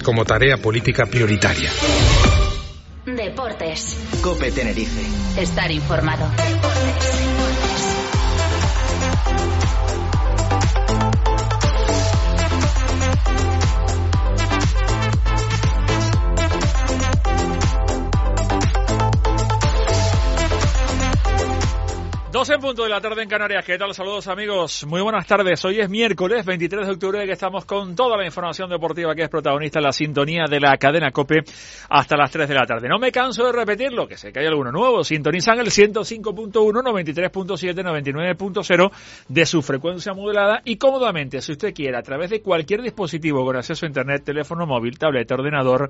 como tarea política prioritaria. Deportes. COPE Tenerife. Estar informado. Deportes. 12 en punto de la tarde en Canarias. ¿Qué tal? Saludos, amigos. Muy buenas tardes. Hoy es miércoles 23 de octubre que estamos con toda la información deportiva que es protagonista en la sintonía de la cadena COPE hasta las 3 de la tarde. No me canso de repetirlo, que sé que hay alguno nuevo. Sintonizan el 105.1, 93.7, 99.0 de su frecuencia modulada y cómodamente, si usted quiere, a través de cualquier dispositivo con acceso a internet, teléfono móvil, tableta, ordenador,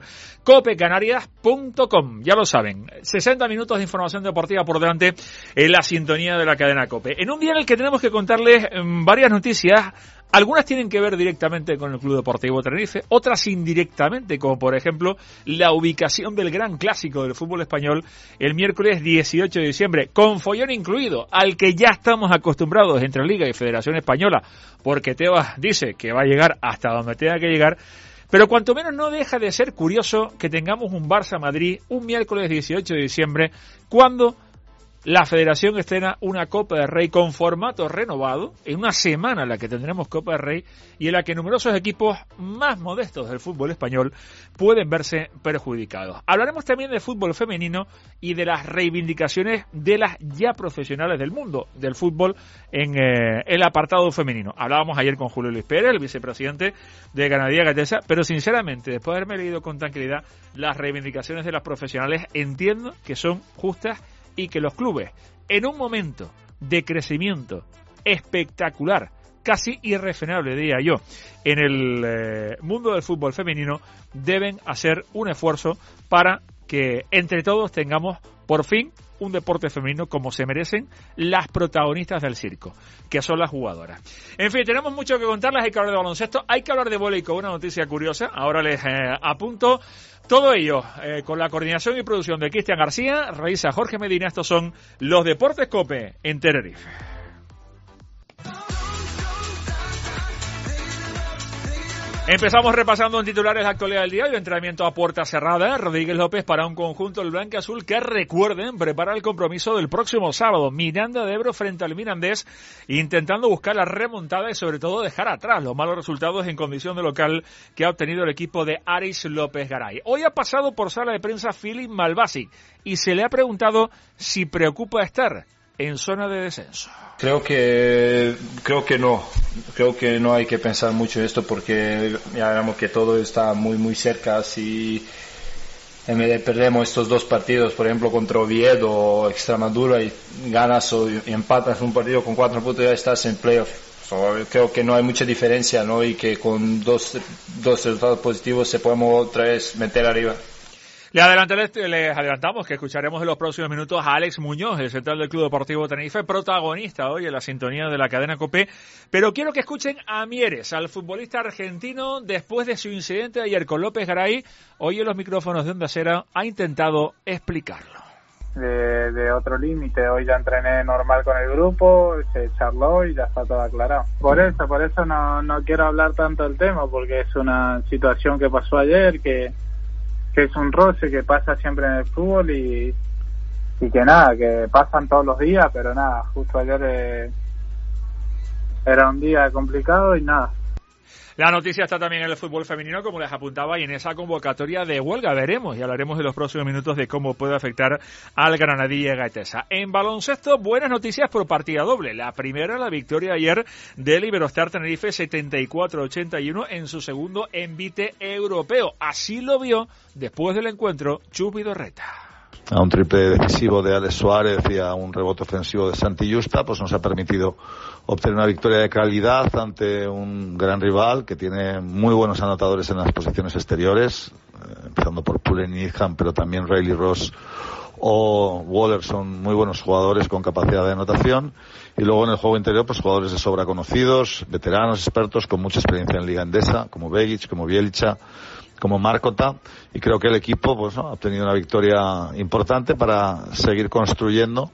copecanarias.com. Ya lo saben, 60 minutos de información deportiva por delante en la sintonía de la cadena COPE. En un día en el que tenemos que contarles varias noticias, algunas tienen que ver directamente con el Club Deportivo Tenerife, otras indirectamente, como por ejemplo la ubicación del gran clásico del fútbol español el miércoles 18 de diciembre, con follón incluido, al que ya estamos acostumbrados entre Liga y Federación Española, porque Tebas dice que va a llegar hasta donde tenga que llegar. Pero cuanto menos no deja de ser curioso que tengamos un Barça-Madrid un miércoles 18 de diciembre, cuando la Federación estrena una Copa del Rey con formato renovado, en una semana en la que tendremos Copa del Rey y en la que numerosos equipos más modestos del fútbol español pueden verse perjudicados. Hablaremos también de fútbol femenino y de las reivindicaciones de las ya profesionales del mundo del fútbol en el apartado femenino. Hablábamos ayer con Julio Luis Pérez, el vicepresidente de Ganadería Gatesa, pero sinceramente, después de haberme leído con tranquilidad las reivindicaciones de las profesionales, entiendo que son justas y que los clubes, en un momento de crecimiento espectacular, casi irrefrenable, diría yo, en el mundo del fútbol femenino, deben hacer un esfuerzo para que entre todos tengamos por fin un deporte femenino como se merecen las protagonistas del circo, que son las jugadoras. En fin, tenemos mucho que contarles. Hay que hablar de baloncesto, hay que hablar de vóley con una noticia curiosa. Ahora les apunto todo ello con la coordinación y producción de Cristian García, realiza Jorge Medina. Estos son los Deportes COPE en Tenerife. Empezamos repasando en titulares la actualidad del día. El entrenamiento a puerta cerrada. Rodríguez López para un conjunto del blanquiazul que, recuerden, prepara el compromiso del próximo sábado. Miranda de Ebro frente al Mirandés, intentando buscar la remontada y sobre todo dejar atrás los malos resultados en condición de local que ha obtenido el equipo de Aris López Garay. Hoy ha pasado por sala de prensa Filip Malbasic y se le ha preguntado si preocupa estar en zona de descenso. Creo que no. Creo que no hay que pensar mucho en esto porque ya vemos que todo está muy cerca. Si en vez de perdemos estos dos partidos, por ejemplo contra Oviedo o Extremadura, y ganas o empatas un partido con 4 puntos, ya estás en playoff. Creo que no hay mucha diferencia, ¿no? Y que con dos resultados positivos se podemos otra vez meter arriba. Les adelantamos que escucharemos en los próximos minutos a Alex Muñoz, el central del Club Deportivo Tenerife, protagonista hoy en la sintonía de la cadena COPE. Pero quiero que escuchen a Mieres, al futbolista argentino, después de su incidente de ayer con López Garay. Hoy en los micrófonos de Onda Cero ha intentado explicarlo. De otro límite, hoy ya entrené normal con el grupo, se charló y ya está todo aclarado. Por eso no quiero hablar tanto del tema, porque es una situación que pasó ayer, que es un roce que pasa siempre en el fútbol y que nada, que pasan todos los días, pero nada, justo ayer era un día complicado y nada. La noticia está también en el fútbol femenino, como les apuntaba, y en esa convocatoria de huelga veremos y hablaremos en los próximos minutos de cómo puede afectar al Granadilla Gaetesa. En baloncesto, buenas noticias por partida doble. La primera, la victoria ayer del Iberostar Tenerife 74-81 en su segundo envite europeo. Así lo vio después del encuentro Chus Vidorreta. A un triple decisivo de Alex Suárez y a un rebote ofensivo de Santi Justa, pues nos ha permitido obtener una victoria de calidad ante un gran rival que tiene muy buenos anotadores en las posiciones exteriores, empezando por Pullen y Needham, pero también Riley Ross o Waller son muy buenos jugadores con capacidad de anotación. Y luego en el juego interior, pues jugadores de sobra conocidos, veteranos, expertos, con mucha experiencia en Liga Endesa, como Begic, como Bielica, como Markota, y creo que el equipo pues ha obtenido una victoria importante para seguir construyendo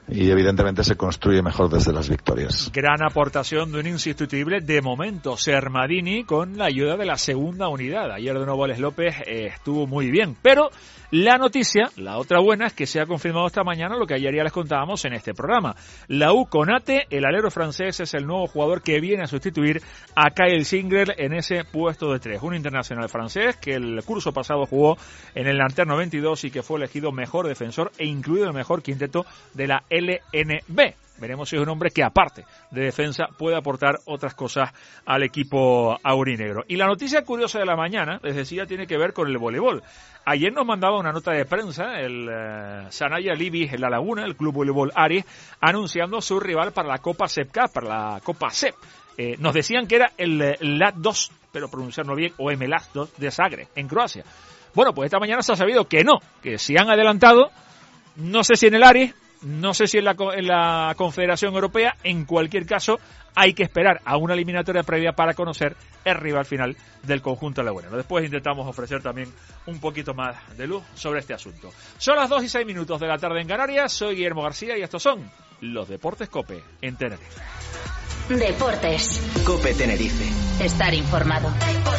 y evidentemente se construye mejor desde las victorias. Gran aportación de un insustituible de momento, Sermadini, con la ayuda de la segunda unidad. Ayer de nuevo Alex López estuvo muy bien, pero la noticia, la otra buena, es que se ha confirmado esta mañana lo que ayer ya les contábamos en este programa. La U Konate, el alero francés, es el nuevo jugador que viene a sustituir a Kyle Singer en ese puesto de 3. Un internacional francés que el curso pasado jugó en el Lanterno 22 y que fue elegido mejor defensor e incluido en el mejor quinteto de la LNB. Veremos si es un hombre que, aparte de defensa, puede aportar otras cosas al equipo aurinegro. Y la noticia curiosa de la mañana, les decía, tiene que ver con el voleibol. Ayer nos mandaba una nota de prensa el Sanaya Libis en La Laguna, el Club Voleibol Aries, anunciando su rival para la Copa CEPCA, para la Copa CEP. Nos decían que era el LAT2, pero pronunciarlo bien, o MLAT2 de Zagreb, en Croacia. Bueno, pues esta mañana se ha sabido que no, que si han adelantado, no sé si en el Aries, no sé si en la Confederación Europea, en cualquier caso hay que esperar a una eliminatoria previa para conocer el rival final del conjunto lagunero. Después intentamos ofrecer también un poquito más de luz sobre este asunto. Son las 2:06 de la tarde en Canarias, soy Guillermo García y estos son los Deportes COPE en Tenerife. Deportes. COPE Tenerife. Estar informado.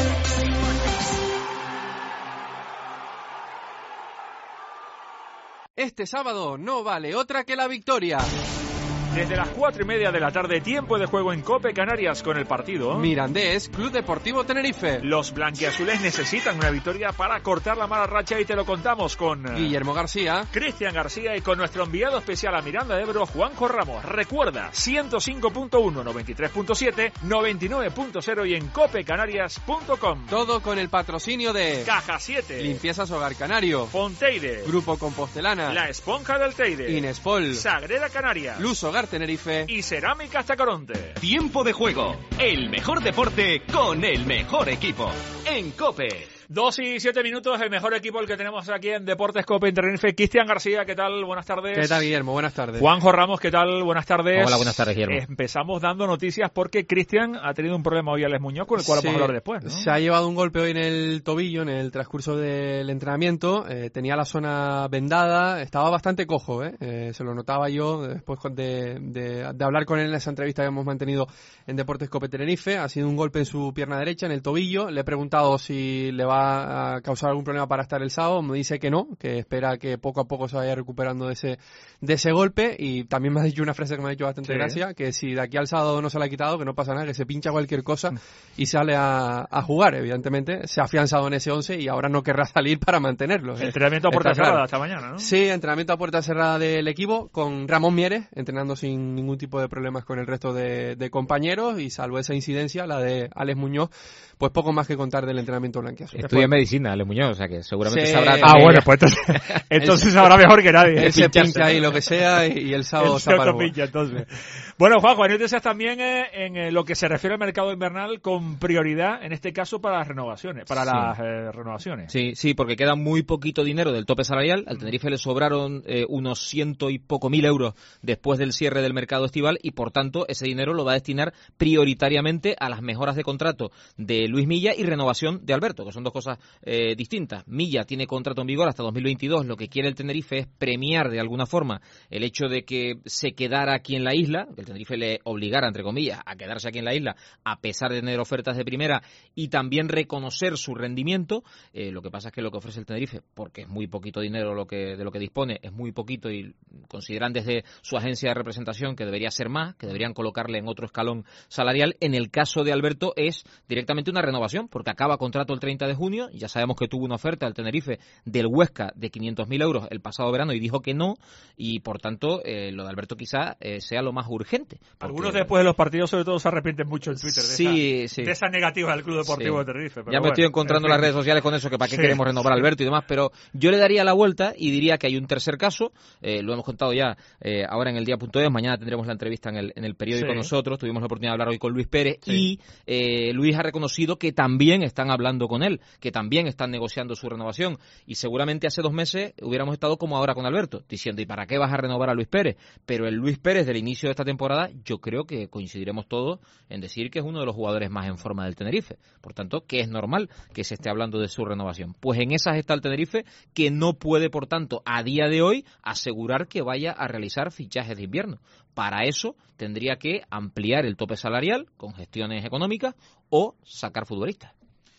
Este sábado no vale otra que la victoria. Desde las 4:30 de la tarde, tiempo de juego en COPE Canarias con el partido Mirandés, Club Deportivo Tenerife. Los blanquiazules necesitan una victoria para cortar la mala racha y te lo contamos con Guillermo García, Cristian García y con nuestro enviado especial a Miranda de Ebro, Juanjo Ramos. Recuerda, 105.1, 93.7, 99.0 y en copecanarias.com. Todo con el patrocinio de Caja 7, Limpiezas Hogar Canario, Fonteide, Grupo Compostelana, La Esponja del Teide, Inespol, Sagrera Canaria, Luz Hogar Tenerife y Cerámicas Tacoronte. Tiempo de juego. El mejor deporte con el mejor equipo. En COPE. 2:07, el mejor equipo el que tenemos aquí en Deportes COPE en Tenerife. Cristian García, ¿qué tal? Buenas tardes. ¿Qué tal, Guillermo? Buenas tardes. Juanjo Ramos, ¿qué tal? Buenas tardes. Hola, buenas tardes, Guillermo. Empezamos dando noticias porque Cristian ha tenido un problema hoy, Alex Muñoz, con el cual vamos a hablar después, ¿no? Se ha llevado un golpe hoy en el tobillo en el transcurso del entrenamiento. Tenía la zona vendada, estaba bastante cojo, se lo notaba yo después de hablar con él en esa entrevista que hemos mantenido en Deportes COPE Tenerife. Ha sido un golpe en su pierna derecha, en el tobillo. Le he preguntado si le va a causar algún problema para estar el sábado. Me dice que no, que espera que poco a poco se vaya recuperando de ese golpe. Y también me ha dicho una frase que me ha hecho bastante gracia, que si de aquí al sábado no se la ha quitado, que no pasa nada, que se pincha cualquier cosa y sale a jugar. Evidentemente se ha afianzado en ese 11 y ahora no querrá salir para mantenerlo. Entrenamiento a puerta cerrada esta mañana, ¿no? Sí, entrenamiento a puerta cerrada del equipo con Ramón Mieres, entrenando sin ningún tipo de problemas con el resto de compañeros, y salvo esa incidencia, la de Alex Muñoz, pues poco más que contar del entrenamiento blanquiazul. Estudia medicina, Alex Muñoz, o sea que seguramente sabrá... bueno, pues entonces sabrá mejor que nadie. Él se pincha ahí lo que sea y el sábado se para pincha, entonces. Bueno, Juanjo, hay noticias también en lo que se refiere al mercado invernal con prioridad, en este caso, para las renovaciones. Renovaciones. Sí, porque queda muy poquito dinero del tope salarial. Al Tenerife le sobraron unos 100 y poco mil euros después del cierre del mercado estival y, por tanto, ese dinero lo va a destinar prioritariamente a las mejoras de contrato de Luis Milla y renovación de Alberto, que son dos cosas distintas. Milla tiene contrato en vigor hasta 2022. Lo que quiere el Tenerife es premiar de alguna forma el hecho de que se quedara aquí en la isla, que el Tenerife le obligara, entre comillas, a quedarse aquí en la isla a pesar de tener ofertas de primera, y también reconocer su rendimiento. Lo que pasa es que lo que ofrece el Tenerife, porque es muy poquito dinero de lo que dispone, es muy poquito, y consideran desde su agencia de representación que debería ser más, que deberían colocarle en otro escalón salarial. En el caso de Alberto es directamente una renovación, porque acaba contrato el 30 de junio, ya sabemos que tuvo una oferta al Tenerife del Huesca de 500.000 euros el pasado verano y dijo que no, y por tanto lo de Alberto quizá sea lo más urgente. Algunos después de los partidos sobre todo se arrepienten mucho en Twitter de esa negativa del Club Deportivo de Tenerife. Pero ya me estoy encontrando en las redes sociales con eso, que para qué queremos renovar a Alberto y demás, pero yo le daría la vuelta y diría que hay un tercer caso, lo hemos contado ya ahora en el día.es, mañana tendremos la entrevista en el periódico nosotros, tuvimos la oportunidad de hablar hoy con Luis Pérez y Luis ha reconocido que también están hablando con él, que también están negociando su renovación. Y seguramente hace 2 meses hubiéramos estado como ahora con Alberto, diciendo, ¿y para qué vas a renovar a Luis Pérez? Pero el Luis Pérez del inicio de esta temporada, yo creo que coincidiremos todos en decir que es uno de los jugadores más en forma del Tenerife. Por tanto, que es normal que se esté hablando de su renovación. Pues en esas está el Tenerife, que no puede, por tanto, a día de hoy, asegurar que vaya a realizar fichajes de invierno. Para eso tendría que ampliar el tope salarial con gestiones económicas o sacar futbolistas.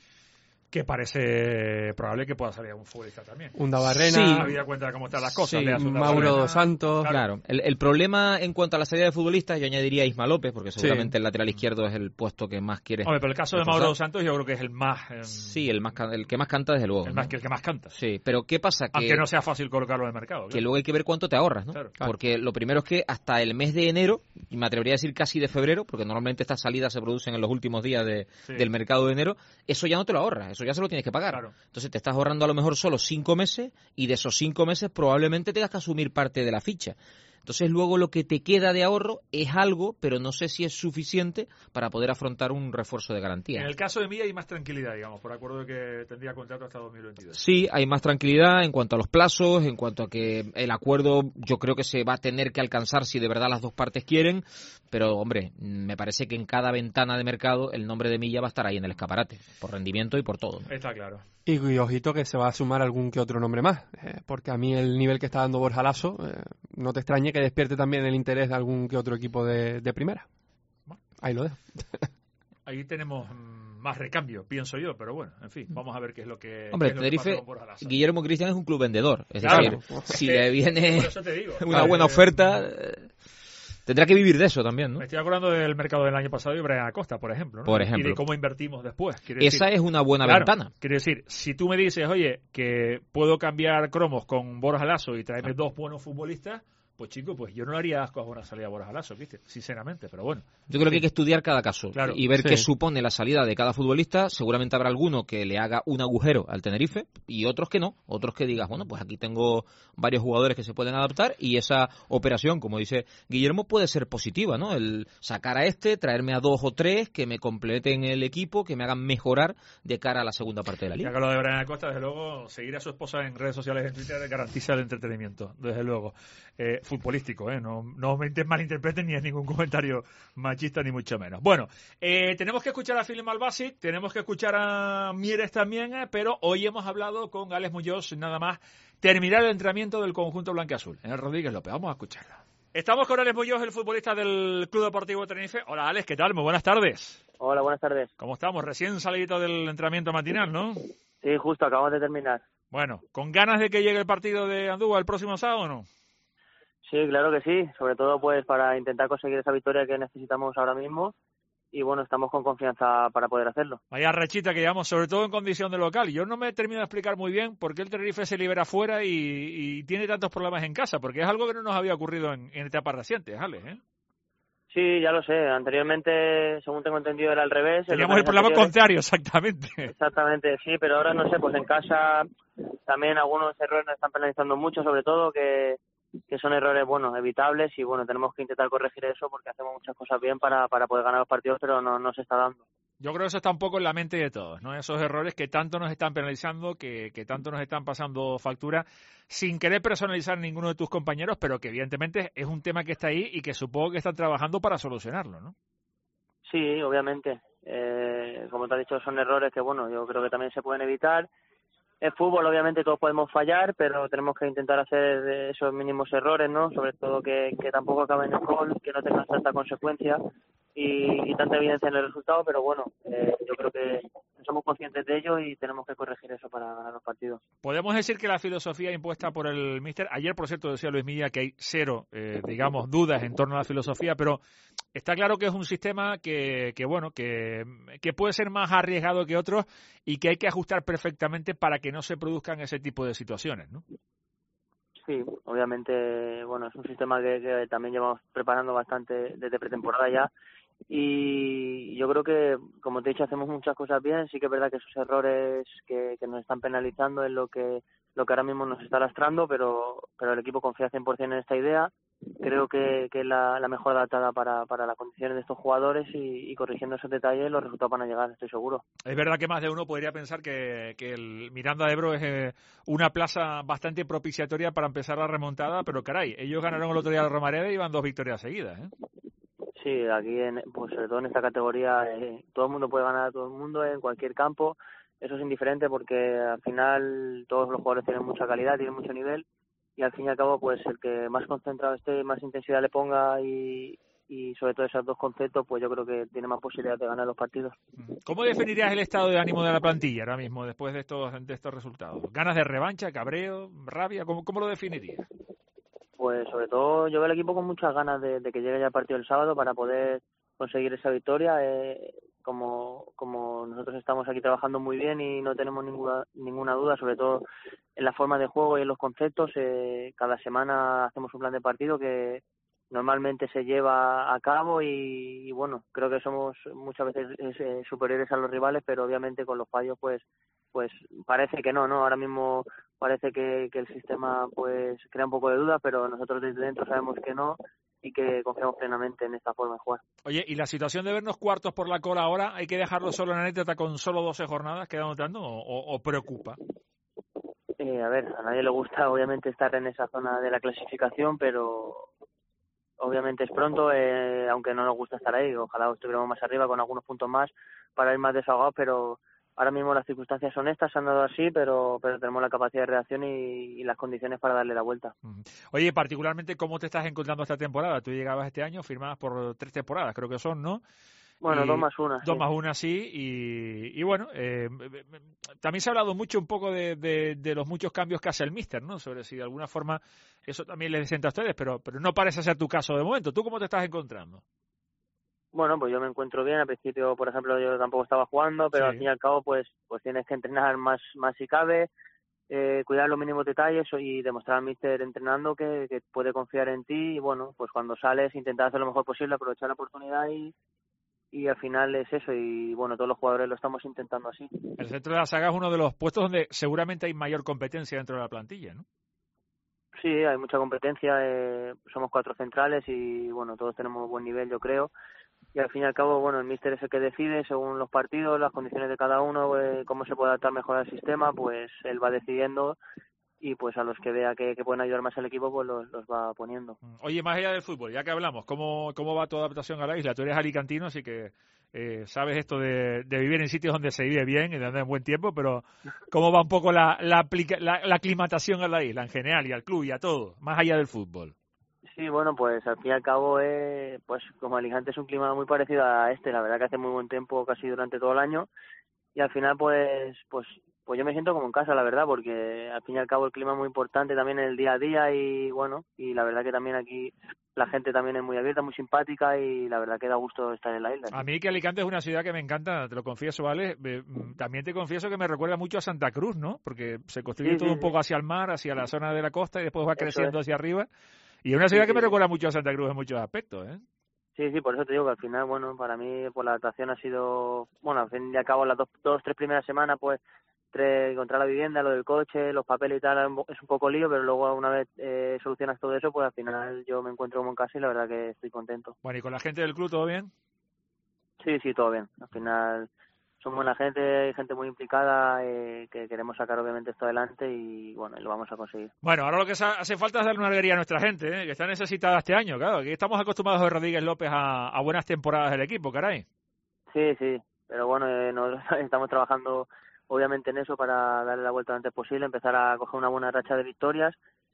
Que parece probable que pueda salir un futbolista también. Un Dabarrena. Sí. Habida cuenta de cómo están las cosas. Sí, Mauro dos Santos. Claro. El problema en cuanto a la salida de futbolistas, yo añadiría a Isma López, porque seguramente el lateral izquierdo es el puesto que más quiere. Hombre, pero el caso de Mauro dos Santos yo creo que es el más... Sí, el que más canta, desde luego. El que más canta. Sí, pero ¿qué pasa? Aunque no sea fácil colocarlo en el mercado. Que luego hay que ver cuánto te ahorras, ¿no? Claro. Porque lo primero es que hasta el mes de enero, y me atrevería a decir casi de febrero, porque normalmente estas salidas se producen en los últimos días del mercado de enero, eso ya no te lo ahorras, eso ya se lo tienes que pagar. Claro. Entonces te estás ahorrando a lo mejor solo 5 meses y de esos 5 meses probablemente tengas que asumir parte de la ficha. Entonces luego lo que te queda de ahorro es algo, pero no sé si es suficiente para poder afrontar un refuerzo de garantía. En el caso de Milla hay más tranquilidad, digamos, por acuerdo de que tendría contrato hasta 2022. Sí, hay más tranquilidad en cuanto a los plazos, en cuanto a que el acuerdo yo creo que se va a tener que alcanzar si de verdad las dos partes quieren, pero hombre, me parece que en cada ventana de mercado el nombre de Milla va a estar ahí en el escaparate, por rendimiento y por todo, ¿no? Está claro. Y ojito que se va a sumar algún que otro nombre más, porque a mí el nivel que está dando Borja Laso, no te extrañe que despierte también el interés de algún que otro equipo de primera. Bueno, ahí lo dejo. Ahí tenemos más recambio, pienso yo, pero bueno, en fin, vamos a ver qué es lo que... Hombre, Tenerife, Guillermo Cristian es un club vendedor, es decir, si le viene una buena oferta... Tendrá que vivir de eso también, ¿no? Me estoy acordando del mercado del año pasado y Brian Acosta, por ejemplo, ¿no? Por ejemplo. Y de cómo invertimos después. Esa es una buena ventana. Quiero decir, si tú me dices, oye, que puedo cambiar cromos con Borja Laso y traerme 2 buenos futbolistas, pues chico, pues yo no le haría asco a una salida a Borja Laso, ¿viste? Sinceramente, pero bueno. Yo creo que hay que estudiar cada caso y ver qué supone la salida de cada futbolista. Seguramente habrá alguno que le haga un agujero al Tenerife y otros que no. Otros que digas, bueno, pues aquí tengo varios jugadores que se pueden adaptar y esa operación, como dice Guillermo, puede ser positiva, ¿no? El sacar a traerme a 2 o 3 que me completen el equipo, que me hagan mejorar de cara a la segunda parte de la liga. Ya que lo de Brian Acosta, desde luego, seguir a su esposa en redes sociales, en Twitter, garantiza el entretenimiento, desde luego. Futbolístico, no me malinterpreten ni es ningún comentario machista ni mucho menos. Bueno, tenemos que escuchar a Philip Malbasic, tenemos que escuchar a Mieres también, pero hoy hemos hablado con Alex Muñoz, nada más terminar el entrenamiento del conjunto blanquiazul. En el Rodríguez López, vamos a escucharlo. Estamos con Alex Muñoz, el futbolista del Club Deportivo Tenerife. Hola Alex, ¿qué tal? Muy buenas tardes. Hola, buenas tardes. ¿Cómo estamos? Recién salidito del entrenamiento matinal, ¿no? Sí, justo, acabamos de terminar. Bueno, ¿con ganas de que llegue el partido de Andúa el próximo sábado o no? Sí, claro que sí, sobre todo pues para intentar conseguir esa victoria que necesitamos ahora mismo y bueno, estamos con confianza para poder hacerlo. Vaya rachita que llevamos, sobre todo en condición de local. Yo no me termino de explicar muy bien por qué el Tenerife se libera fuera y tiene tantos problemas en casa, porque es algo que no nos había ocurrido en etapas recientes, Alex, ¿eh? Sí, ya lo sé. Anteriormente, según tengo entendido, era al revés. Teníamos el problema contrario, exactamente. Exactamente, sí, pero ahora no sé, pues en casa también algunos errores nos están penalizando mucho, sobre todo que son errores, bueno, evitables y, bueno, tenemos que intentar corregir eso porque hacemos muchas cosas bien para poder ganar los partidos, pero no se está dando. Yo creo que eso está un poco en la mente de todos, ¿no? Esos errores que tanto nos están penalizando, que tanto nos están pasando factura, sin querer personalizar a ninguno de tus compañeros, pero que evidentemente es un tema que está ahí y que supongo que están trabajando para solucionarlo, ¿no? Sí, obviamente. Como te has dicho, son errores que, bueno, yo creo que también se pueden evitar. En fútbol, obviamente, todos podemos fallar, pero tenemos que intentar hacer esos mínimos errores, ¿no? Sobre todo que tampoco acaben en gol, que no tengan tanta consecuencia y tanta evidencia en el resultado, pero bueno, yo creo que somos conscientes de ello y tenemos que corregir eso para ganar los partidos. Podemos decir que la filosofía impuesta por el míster, ayer por cierto decía Luis Milla que hay cero, digamos, dudas en torno a la filosofía, pero está claro que es un sistema que puede ser más arriesgado que otros y que hay que ajustar perfectamente para que no se produzcan ese tipo de situaciones, ¿no? Sí, obviamente, bueno, es un sistema que también llevamos preparando bastante desde pretemporada ya y yo creo que, como te he dicho, hacemos muchas cosas bien. Sí que es verdad que esos errores que nos están penalizando es lo que ahora mismo nos está lastrando, pero el equipo confía 100% en esta idea creo que es la mejor adaptada para las condiciones de estos jugadores y corrigiendo esos detalles los resultados van a llegar, estoy seguro. Es verdad que más de uno podría pensar que el Miranda de Ebro es una plaza bastante propiciatoria para empezar la remontada, pero caray, ellos ganaron el otro día a la Romareda y van 2 victorias seguidas, ¿eh? Sí, aquí pues sobre todo en esta categoría todo el mundo puede ganar a todo el mundo en cualquier campo. Eso es indiferente porque al final todos los jugadores tienen mucha calidad, tienen mucho nivel y al fin y al cabo pues el que más concentrado esté, más intensidad le ponga y sobre todo esos dos conceptos pues yo creo que tiene más posibilidad de ganar los partidos. ¿Cómo definirías el estado de ánimo de la plantilla ahora mismo después de estos resultados? ¿Ganas de revancha, cabreo, rabia? ¿Cómo lo definirías? Pues sobre todo yo veo al equipo con muchas ganas de que llegue ya el partido el sábado para poder conseguir esa victoria. Como nosotros estamos aquí trabajando muy bien y no tenemos ninguna duda, sobre todo en la forma de juego y en los conceptos, cada semana hacemos un plan de partido que normalmente se lleva a cabo y bueno, creo que somos muchas veces superiores a los rivales, pero obviamente con los fallos pues parece que no, ahora mismo parece que el sistema pues crea un poco de duda, pero nosotros desde dentro sabemos que no y que confiamos plenamente en esta forma de jugar. Oye, ¿y la situación de vernos cuartos por la cola ahora, hay que dejarlo solo en anécdota con solo 12 jornadas quedando tanto o preocupa? A ver, a nadie le gusta obviamente estar en esa zona de la clasificación, pero obviamente es pronto, aunque no nos gusta estar ahí, ojalá estuviéramos más arriba con algunos puntos más para ir más desahogados, pero ahora mismo las circunstancias son estas, se han dado así, pero tenemos la capacidad de reacción y las condiciones para darle la vuelta. Oye, particularmente, ¿cómo te estás encontrando esta temporada? Tú llegabas este año, firmabas por 3 temporadas, creo que son, ¿no? Bueno, 2 más 1. 2 más 1, sí. Y bueno, también se ha hablado mucho un poco de los muchos cambios que hace el míster, ¿no? Sobre si de alguna forma eso también les sienta a ustedes, pero no parece ser tu caso de momento. ¿Tú cómo te estás encontrando? Bueno, pues yo me encuentro bien. Al principio, por ejemplo, yo tampoco estaba jugando, pero sí, al fin y al cabo, pues tienes que entrenar más si cabe, cuidar los mínimos detalles y demostrar al míster entrenando que puede confiar en ti. Y bueno, pues cuando sales, intentar hacer lo mejor posible, aprovechar la oportunidad y al final es eso. Y bueno, todos los jugadores lo estamos intentando así. El centro de la saga es uno de los puestos donde seguramente hay mayor competencia dentro de la plantilla, ¿no? Sí, hay mucha competencia. Somos 4 centrales y bueno, todos tenemos buen nivel, yo creo. Y al fin y al cabo, bueno, el míster es el que decide según los partidos, las condiciones de cada uno, cómo se puede adaptar mejor al sistema, pues él va decidiendo y pues a los que vea que pueden ayudar más al equipo, pues los va poniendo. Oye, más allá del fútbol, ya que hablamos, ¿cómo va tu adaptación a la isla? Tú eres alicantino, así que sabes esto de vivir en sitios donde se vive bien y de andar en buen tiempo, pero ¿cómo va un poco la aclimatación a la isla en general y al club y a todo, más allá del fútbol? Sí, bueno, pues al fin y al cabo, pues como Alicante es un clima muy parecido a la verdad que hace muy buen tiempo casi durante todo el año y al final pues yo me siento como en casa, la verdad, porque al fin y al cabo el clima es muy importante también en el día a día y bueno, y la verdad que también aquí la gente también es muy abierta, muy simpática y la verdad que da gusto estar en la isla. A mí que Alicante es una ciudad que me encanta, te lo confieso, ¿vale? También te confieso que me recuerda mucho a Santa Cruz, ¿no? Porque se construye todo un poco hacia el mar, hacia la zona de la costa y después va creciendo hacia arriba. Y es una ciudad que me recuerda mucho a Santa Cruz en muchos aspectos, ¿eh? Sí, por eso te digo que al final, bueno, para mí pues la adaptación ha sido, bueno, al fin y al cabo las 3 primeras semanas, pues encontrar la vivienda, lo del coche, los papeles y tal, es un poco lío, pero luego una vez solucionas todo eso, pues al final yo me encuentro como en casa y la verdad que estoy contento. Bueno, ¿y con la gente del club todo bien? Sí, todo bien. Al final son buena gente, hay gente muy implicada, que queremos sacar obviamente esto adelante y bueno, lo vamos a conseguir. Bueno, ahora lo que hace falta es darle una alegría a nuestra gente, que está necesitada este año, claro, que estamos acostumbrados de Rodríguez López a buenas temporadas del equipo, caray. Sí, pero bueno, nosotros estamos trabajando obviamente en eso para darle la vuelta lo antes posible, empezar a coger una buena racha de victorias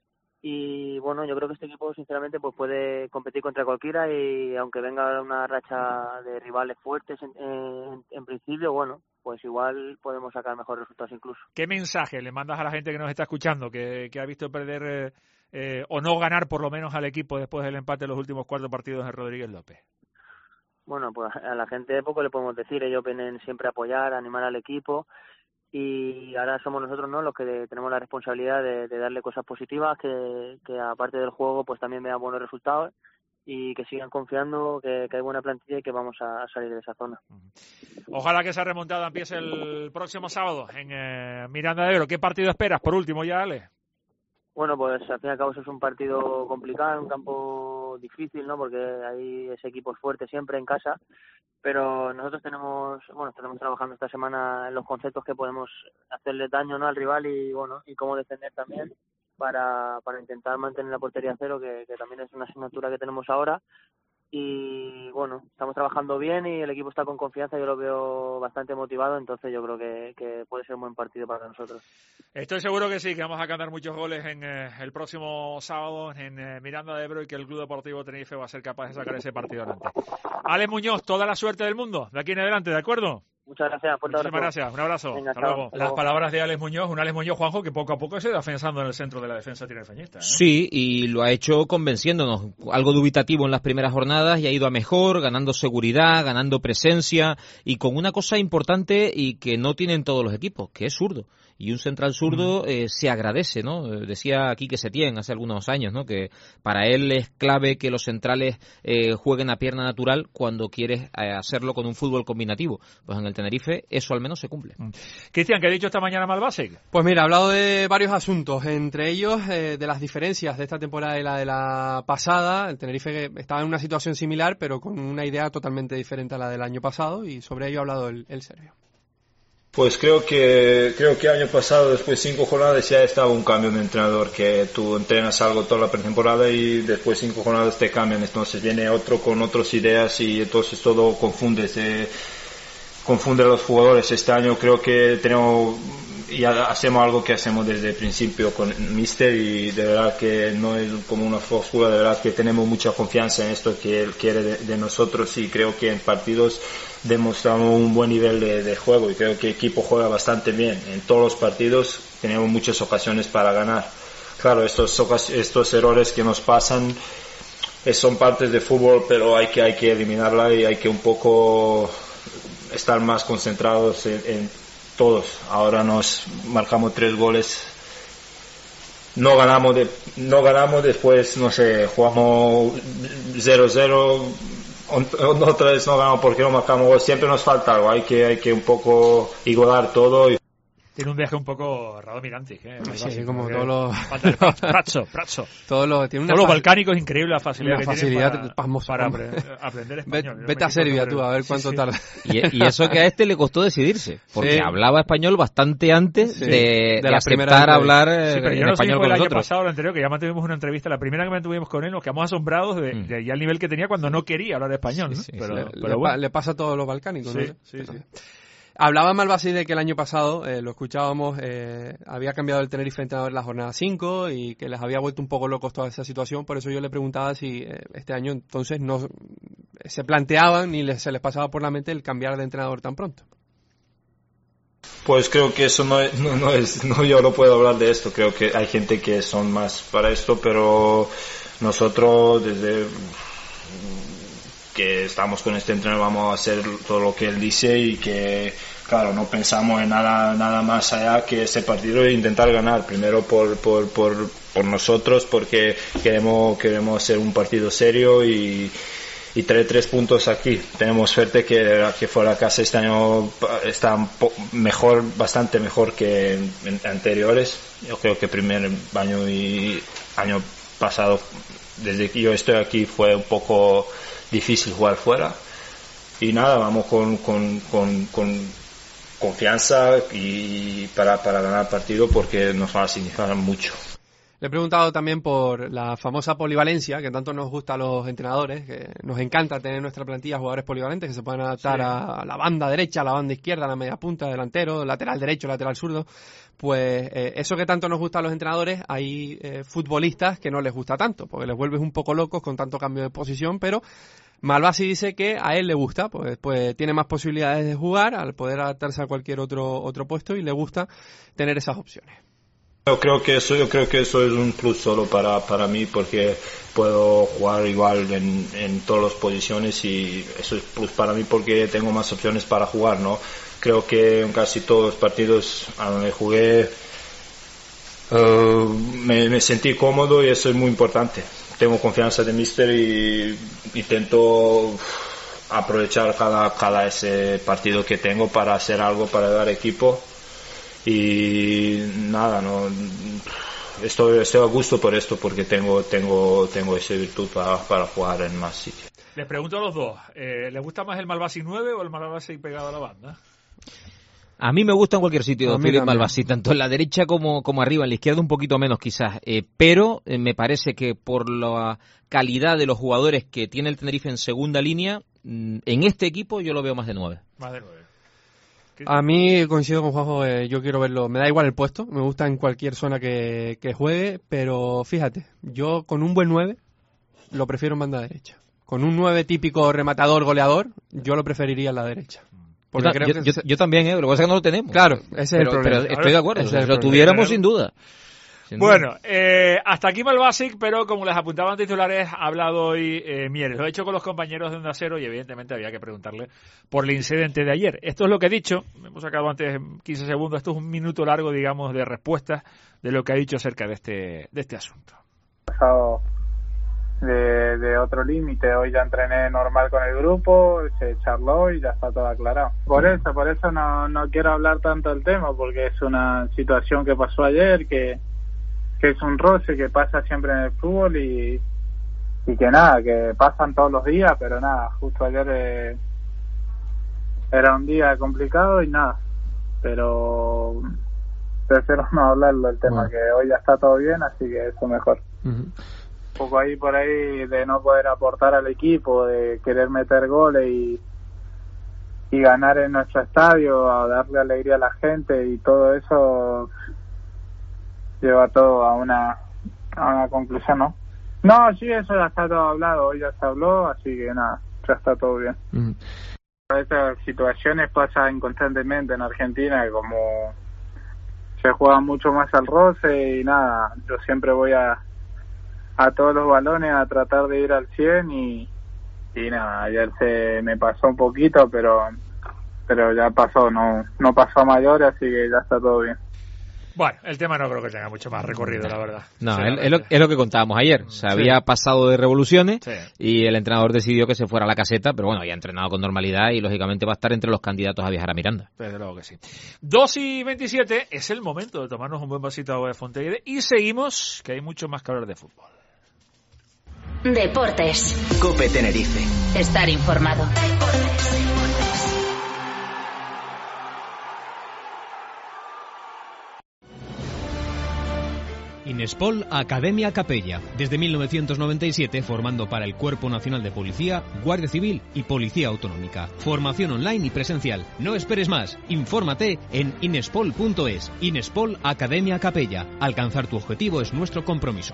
y bueno, yo creo que este equipo sinceramente pues puede competir contra cualquiera y aunque venga una racha de rivales fuertes en principio, bueno, pues igual podemos sacar mejores resultados incluso. ¿Qué mensaje le mandas a la gente que nos está escuchando, que ha visto perder o no ganar por lo menos al equipo después del empate de los últimos 4 partidos de Rodríguez López? Bueno, pues a la gente poco le podemos decir, ellos vienen siempre a apoyar, a animar al equipo y ahora somos nosotros, ¿no?, los que tenemos la responsabilidad de darle cosas positivas, que aparte del juego pues también vean buenos resultados y que sigan confiando que hay buena plantilla y que vamos a salir de esa zona. Ojalá que esa remontada empiece el próximo sábado en Miranda de Ebro. ¿Qué partido esperas por último ya, Ale? bueno, pues al fin y al cabo eso es un partido complicado, un campo difícil, ¿no? Porque hay ese equipo fuerte siempre en casa, pero nosotros tenemos trabajando esta semana en los conceptos que podemos hacerle daño, ¿no?, al rival y bueno, y cómo defender también para intentar mantener la portería a cero, que también es una asignatura que tenemos ahora. Y bueno, estamos trabajando bien y el equipo está con confianza, yo lo veo bastante motivado, entonces yo creo que puede ser un buen partido para nosotros. Estoy seguro que sí, que vamos a cantar muchos goles en el próximo sábado en Miranda de Ebro y que el Club Deportivo Tenerife va a ser capaz de sacar ese partido adelante. Alex Muñoz, toda la suerte del mundo de aquí en adelante, ¿de acuerdo? Muchas gracias. Muchísimas gracias. Un abrazo. Venga, hasta luego. Las palabras de Alex Muñoz, un Alex Muñoz, Juanjo, que poco a poco se va afianzando en el centro de la defensa tinerfeñista, ¿eh? Sí, y lo ha hecho convenciéndonos. Algo dubitativo en las primeras jornadas y ha ido a mejor, ganando seguridad, ganando presencia y con una cosa importante y que no tienen todos los equipos, que es zurdo. Y un central zurdo se agradece, ¿no? Decía Quique Setién hace algunos años, ¿no?, que para él es clave que los centrales jueguen a pierna natural cuando quieres hacerlo con un fútbol combinativo. Pues en el Tenerife eso al menos se cumple. Cristian, ¿qué ha dicho esta mañana Malbasic? Pues mira, ha hablado de varios asuntos, entre ellos de las diferencias de esta temporada y la de la pasada. El Tenerife estaba en una situación similar, pero con una idea totalmente diferente a la del año pasado, y sobre ello ha hablado el serbio. Pues creo que año pasado, después de 5 jornadas, ya estaba un cambio de entrenador, que tú entrenas algo toda la pretemporada y después de 5 jornadas te cambian, entonces viene otro con otras ideas y entonces todo confunde a los jugadores. Este año creo que tenemos y hacemos algo que hacemos desde el principio con el míster, y de verdad que no es como una fórmula, de verdad que tenemos mucha confianza en esto que él quiere de nosotros, y creo que en partidos demostramos un buen nivel de juego y creo que el equipo juega bastante bien. En todos los partidos tenemos muchas ocasiones para ganar. Claro, estos errores que nos pasan son partes de fútbol, pero hay que eliminarla y hay que un poco estar más concentrados en todos. Ahora nos marcamos 3 goles, no ganamos, después, no sé, jugamos 0-0, otra vez no ganamos porque no marcamos goles. Siempre nos falta algo, hay que un poco igualar todo. Tiene un viaje un poco Radomirantic, ¿eh? Sí, como todos los... Pratso. Todos los balcánicos, increíble la facilidad que tienen para aprender español. Vete a Serbia tú, a ver cuánto tarda. Y eso que a este le costó decidirse, porque hablaba español bastante antes de aceptar hablar en español con nosotros. El año pasado, el anterior, que ya mantuvimos una entrevista, la primera que mantuvimos con él, nos quedamos asombrados de ya el nivel que tenía cuando no quería hablar español, ¿no? Pero bueno. Le pasa a todos los balcánicos, ¿no? Sí. Hablaba Malbasi de que el año pasado, lo escuchábamos, había cambiado el Tenerife entrenador en la jornada 5 y que les había vuelto un poco locos toda esa situación. Por eso yo le preguntaba si este año entonces no se planteaban ni se les pasaba por la mente el cambiar de entrenador tan pronto. Pues creo que eso no yo no puedo hablar de esto. Creo que hay gente que son más para esto, pero nosotros desde que estamos con este entrenador vamos a hacer todo lo que él dice, y que claro, no pensamos en nada más allá que ese partido e intentar ganar primero por nosotros, porque queremos hacer un partido serio y traer 3 puntos aquí. Tenemos suerte que fuera a casa este año está mejor, bastante mejor que en anteriores. Yo creo que primer año y año pasado, desde que yo estoy aquí, fue un poco difícil jugar fuera, y nada, vamos con confianza y para ganar el partido, porque nos va a significar mucho. Le he preguntado también por la famosa polivalencia que tanto nos gusta a los entrenadores, que nos encanta tener en nuestra plantilla jugadores polivalentes que se pueden adaptar a la banda derecha, a la banda izquierda, a la media punta, delantero, lateral derecho, lateral zurdo. Pues eso que tanto nos gusta a los entrenadores, hay futbolistas que no les gusta tanto, porque les vuelves un poco locos con tanto cambio de posición, pero Malbasi dice que a él le gusta, pues tiene más posibilidades de jugar al poder adaptarse a cualquier otro puesto, y le gusta tener esas opciones. Yo creo que eso es un plus solo para mí, porque puedo jugar igual en todas las posiciones, y eso es plus para mí porque tengo más opciones para jugar, ¿no? Creo que en casi todos los partidos a donde jugué me sentí cómodo, y eso es muy importante. Tengo confianza de míster y intento aprovechar cada ese partido que tengo para hacer algo para dar equipo. Y nada, no estoy a gusto por esto, porque tengo esa virtud para jugar en más sitios. Les pregunto a los dos, ¿les gusta más el Malbasic 9 o el Malbasic pegado a la banda? A mí me gusta en cualquier sitio Philippe Malbasic, tanto en la derecha como arriba, en la izquierda un poquito menos quizás, pero me parece que por la calidad de los jugadores que tiene el Tenerife en segunda línea, en este equipo yo lo veo más de 9. Más de 9. A mí coincido con Juanjo, yo quiero verlo, me da igual el puesto, me gusta en cualquier zona que juegue, pero fíjate, yo con un buen 9 lo prefiero en banda derecha. Con un 9 típico rematador, goleador, yo lo preferiría en la derecha. Porque yo también, lo que pasa es que no lo tenemos. Claro, ese es el problema. Pero estoy de acuerdo, si lo tuviéramos sin duda. Bueno, hasta aquí Malbasic, pero como les apuntaban titulares, ha hablado hoy Mieres. Lo he hecho con los compañeros de Onda Cero y evidentemente había que preguntarle por el incidente de ayer. Esto es lo que he dicho, me hemos sacado antes 15 segundos, esto es un minuto largo, digamos, de respuestas de lo que ha dicho acerca de este asunto. Pasado de otro límite, hoy ya entrené normal con el grupo, se charló y ya está todo aclarado. Por eso no quiero hablar tanto del tema, porque es una situación que pasó ayer, que es un roce que pasa siempre en el fútbol y que nada, que pasan todos los días, pero nada, justo ayer era un día complicado y nada, pero prefiero no hablarlo del tema, que hoy ya está todo bien, así que eso mejor. Un poco ahí por ahí de no poder aportar al equipo, de querer meter goles y ganar en nuestro estadio, a darle alegría a la gente, y todo eso lleva todo a una conclusión, ¿no? No, sí, eso ya está todo hablado, hoy ya se habló, así que nada, ya está todo bien. Estas situaciones pasan constantemente en Argentina, como se juega mucho más al roce y nada, yo siempre voy a todos los balones a tratar de ir al 100 y nada, ayer se me pasó un poquito, pero ya pasó, no pasó a mayores, así que ya está todo bien. Bueno, el tema no creo que tenga mucho más recorrido, la verdad. No, es lo que contábamos ayer. Se había pasado de revoluciones y el entrenador decidió que se fuera a la caseta, pero bueno, ya ha entrenado con normalidad y lógicamente va a estar entre los candidatos a viajar a Miranda. Desde luego que sí. 2:27 es el momento de tomarnos un buen vasito de agua de Fontaine y seguimos, que hay mucho más que hablar de fútbol. Deportes. COPE Tenerife. Estar informado. Inespol Academia Capella, desde 1997 formando para el Cuerpo Nacional de Policía, Guardia Civil y Policía Autonómica. Formación online y presencial. No esperes más. Infórmate en inespol.es. Inespol Academia Capella. Alcanzar tu objetivo es nuestro compromiso.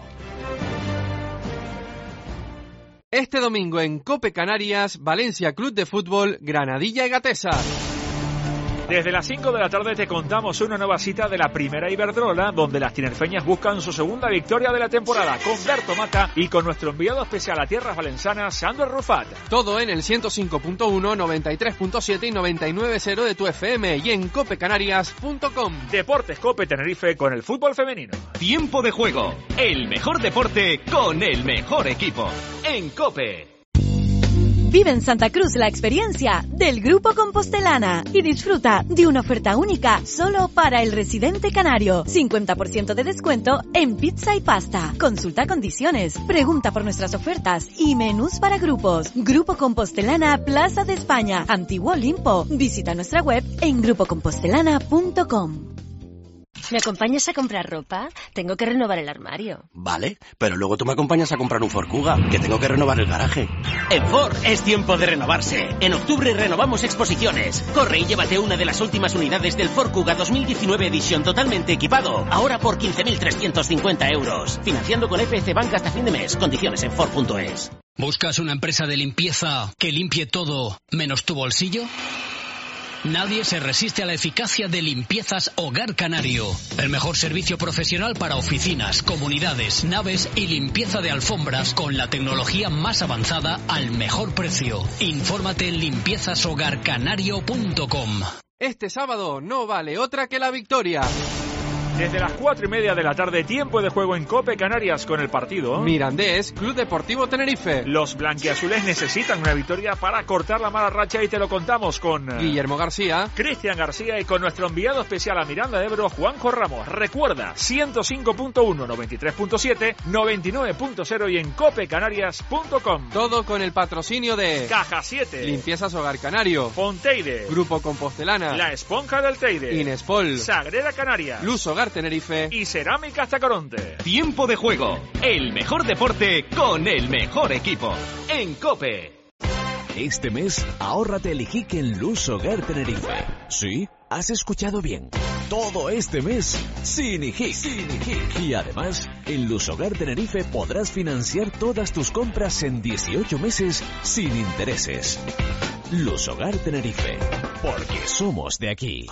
Este domingo en COPE Canarias, Valencia Club de Fútbol, Granadilla y Gatesa. Desde las 5 de la tarde te contamos una nueva cita de la Primera Iberdrola, donde las tinerfeñas buscan su segunda victoria de la temporada, con Berto Mata y con nuestro enviado especial a tierras valencianas, Sandro Rufat. Todo en el 105.1, 93.7 y 99.0 de tu FM y en copecanarias.com. Deportes COPE Tenerife con el fútbol femenino. Tiempo de juego, el mejor deporte con el mejor equipo. En COPE. Vive en Santa Cruz la experiencia del Grupo Compostelana y disfruta de una oferta única solo para el residente canario. 50% de descuento en pizza y pasta. Consulta condiciones, pregunta por nuestras ofertas y menús para grupos. Grupo Compostelana, Plaza de España, Antiguo Olimpo. Visita nuestra web en grupocompostelana.com. ¿Me acompañas a comprar ropa? Tengo que renovar el armario. Vale, pero luego tú me acompañas a comprar un Ford Kuga, que tengo que renovar el garaje. En Ford es tiempo de renovarse. En octubre renovamos exposiciones. Corre y llévate una de las últimas unidades del Ford Kuga 2019 Edition totalmente equipado. Ahora por 15.350 euros. Financiando con FS Bank hasta fin de mes. Condiciones en Ford.es. ¿Buscas una empresa de limpieza que limpie todo menos tu bolsillo? Nadie se resiste a la eficacia de Limpiezas Hogar Canario. El mejor servicio profesional para oficinas, comunidades, naves y limpieza de alfombras con la tecnología más avanzada al mejor precio. Infórmate en limpiezashogarcanario.com. Este sábado no vale otra que la victoria. Desde las 4:30 de la tarde, tiempo de juego en COPE Canarias con el partido Mirandés, Club Deportivo Tenerife. Los blanquiazules necesitan una victoria para cortar la mala racha y te lo contamos con Guillermo García, Cristian García y con nuestro enviado especial a Miranda de Ebro, Juanjo Ramos. Recuerda, 105.1, 93.7, 99.0 y en copecanarias.com. Todo con el patrocinio de Caja 7, Limpiezas Hogar Canario, Fonteide, Grupo Compostelana, La Esponja del Teide, Inespol, Sagrera Canarias, Luz Hogar Tenerife y Cerámicas Tacoronte. Tiempo de juego, el mejor deporte con el mejor equipo. En COPE. Este mes, ahórrate el IJIC en Luz Hogar Tenerife. ¿Sí? Has escuchado bien. Todo este mes, sin IJIC. Y además, en Luz Hogar Tenerife podrás financiar todas tus compras en 18 meses sin intereses. Luz Hogar Tenerife, porque somos de aquí.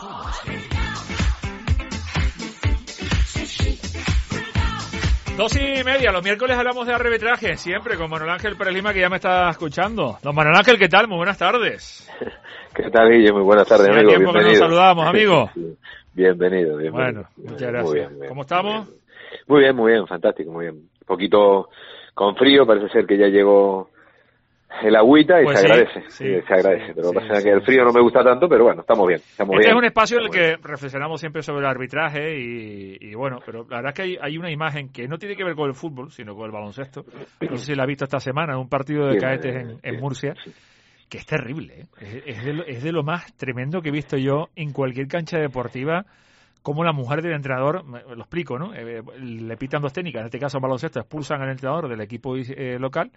2:30, los miércoles hablamos de arbitraje, siempre con Manuel Ángel Pérez Lima, que ya me está escuchando. Don Manuel Ángel, ¿qué tal? Muy buenas tardes. ¿Qué tal, Guille? Muy buenas tardes, amigo. Tiempo que nos saludamos, amigo. Bienvenido. Bueno, muchas gracias. Bien. ¿Cómo estamos? Muy bien, fantástico, muy bien. Un poquito con frío, parece ser que ya llegó el agüita y pues se sí, agradece, se agradece. Pero lo que pasa es que el frío no me gusta tanto, pero bueno, estamos bien. Es un espacio en el que reflexionamos siempre sobre el arbitraje y bueno, pero la verdad es que hay una imagen que no tiene que ver con el fútbol, sino con el baloncesto. No sé si la has visto esta semana, en un partido de cadetes en Murcia, que es terrible, ¿eh? Es de lo más tremendo que he visto yo en cualquier cancha deportiva. Como la mujer del entrenador, lo explico, ¿no? Le pitan dos técnicas, en este caso en baloncesto, expulsan al entrenador del equipo local.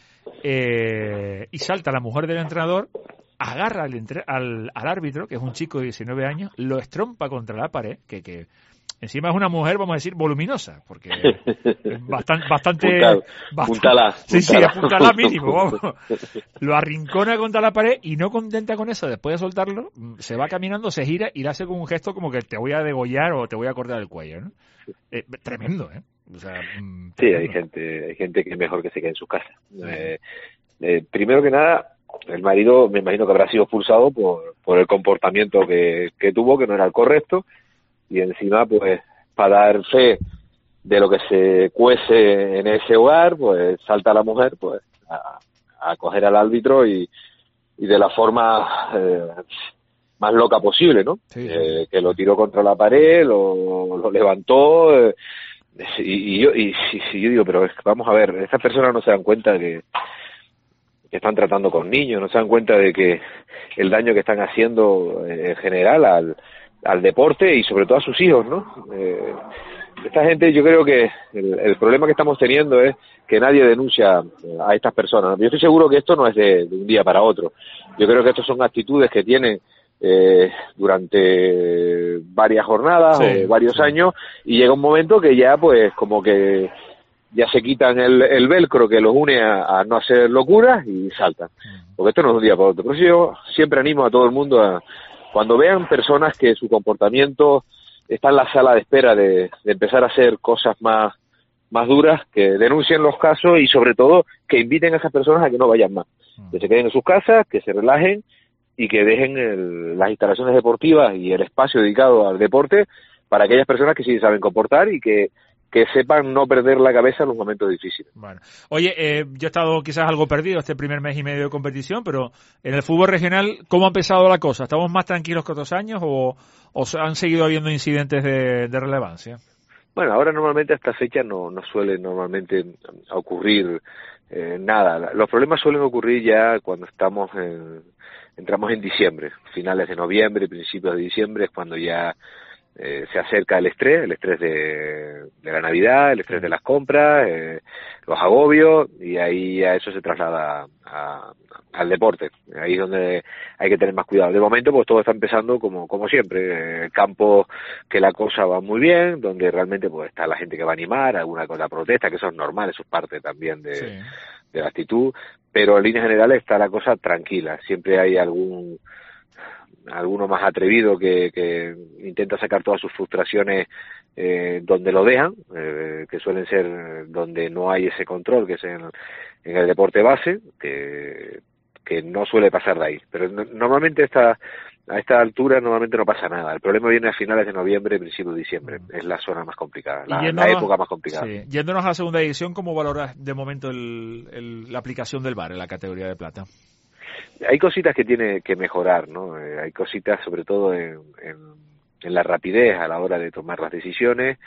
Y salta la mujer del entrenador, agarra al árbitro, que es un chico de 19 años, lo estrompa contra la pared, que encima es una mujer, vamos a decir, voluminosa, porque bastante puntalá. Sí, apuntalá mínimo, vamos. Lo arrincona contra la pared y no contenta con eso, después de soltarlo, se va caminando, se gira y le hace con un gesto como que te voy a degollar o te voy a cortar el cuello, ¿no? Tremendo, ¿eh? O sea, sí, hay gente que es mejor que se quede en sus casas. Primero que nada, el marido me imagino que habrá sido expulsado por el comportamiento que tuvo, que no era el correcto, y encima, pues, para dar fe de lo que se cuece en ese hogar, pues salta la mujer pues a coger al árbitro y de la forma más loca posible, ¿no? Sí. Que lo tiró contra la pared, lo levantó. Y yo digo, pero vamos a ver, estas personas no se dan cuenta que están tratando con niños, no se dan cuenta de que el daño que están haciendo en general al deporte y sobre todo a sus hijos, ¿no? Esta gente, yo creo que el problema que estamos teniendo es que nadie denuncia a estas personas. Yo estoy seguro que esto no es de un día para otro. Yo creo que estas son actitudes que tienen durante varias jornadas o varios años, y llega un momento que ya pues como que ya se quitan el velcro que los une a no hacer locuras y saltan, porque esto no es un día para otro. Por eso yo siempre animo a todo el mundo a, cuando vean personas que su comportamiento está en la sala de espera de empezar a hacer cosas más duras, que denuncien los casos y sobre todo que inviten a esas personas a que no vayan más, que se queden en sus casas, que se relajen y que dejen las instalaciones deportivas y el espacio dedicado al deporte para aquellas personas que sí saben comportar y que sepan no perder la cabeza en los momentos difíciles. Bueno. Oye, yo he estado quizás algo perdido este primer mes y medio de competición, pero en el fútbol regional, ¿cómo ha empezado la cosa? ¿Estamos más tranquilos que otros años o han seguido habiendo incidentes de relevancia? Bueno, ahora normalmente a esta fecha no suele normalmente ocurrir nada. Los problemas suelen ocurrir ya cuando entramos en diciembre, finales de noviembre, principios de diciembre, es cuando ya se acerca el estrés de la Navidad, el estrés de las compras, los agobios, y ahí a eso se traslada al deporte. Ahí es donde hay que tener más cuidado. De momento, pues todo está empezando como siempre, campo que la cosa va muy bien, donde realmente pues está la gente que va a animar, alguna cosa protesta, que eso es normal, eso es parte también de la actitud, pero en líneas generales está la cosa tranquila. Siempre hay alguno más atrevido que intenta sacar todas sus frustraciones donde lo dejan, que suelen ser donde no hay ese control, que es en el deporte base, que no suele pasar de ahí. Pero normalmente a esta altura normalmente no pasa nada. El problema viene a finales de noviembre, principios de diciembre. Es la zona más complicada, la época más complicada. Sí. Yéndonos a la segunda división, ¿cómo valoras de momento la aplicación del VAR en la categoría de plata? Hay cositas que tiene que mejorar, ¿no? Hay cositas sobre todo en la rapidez a la hora de tomar las decisiones.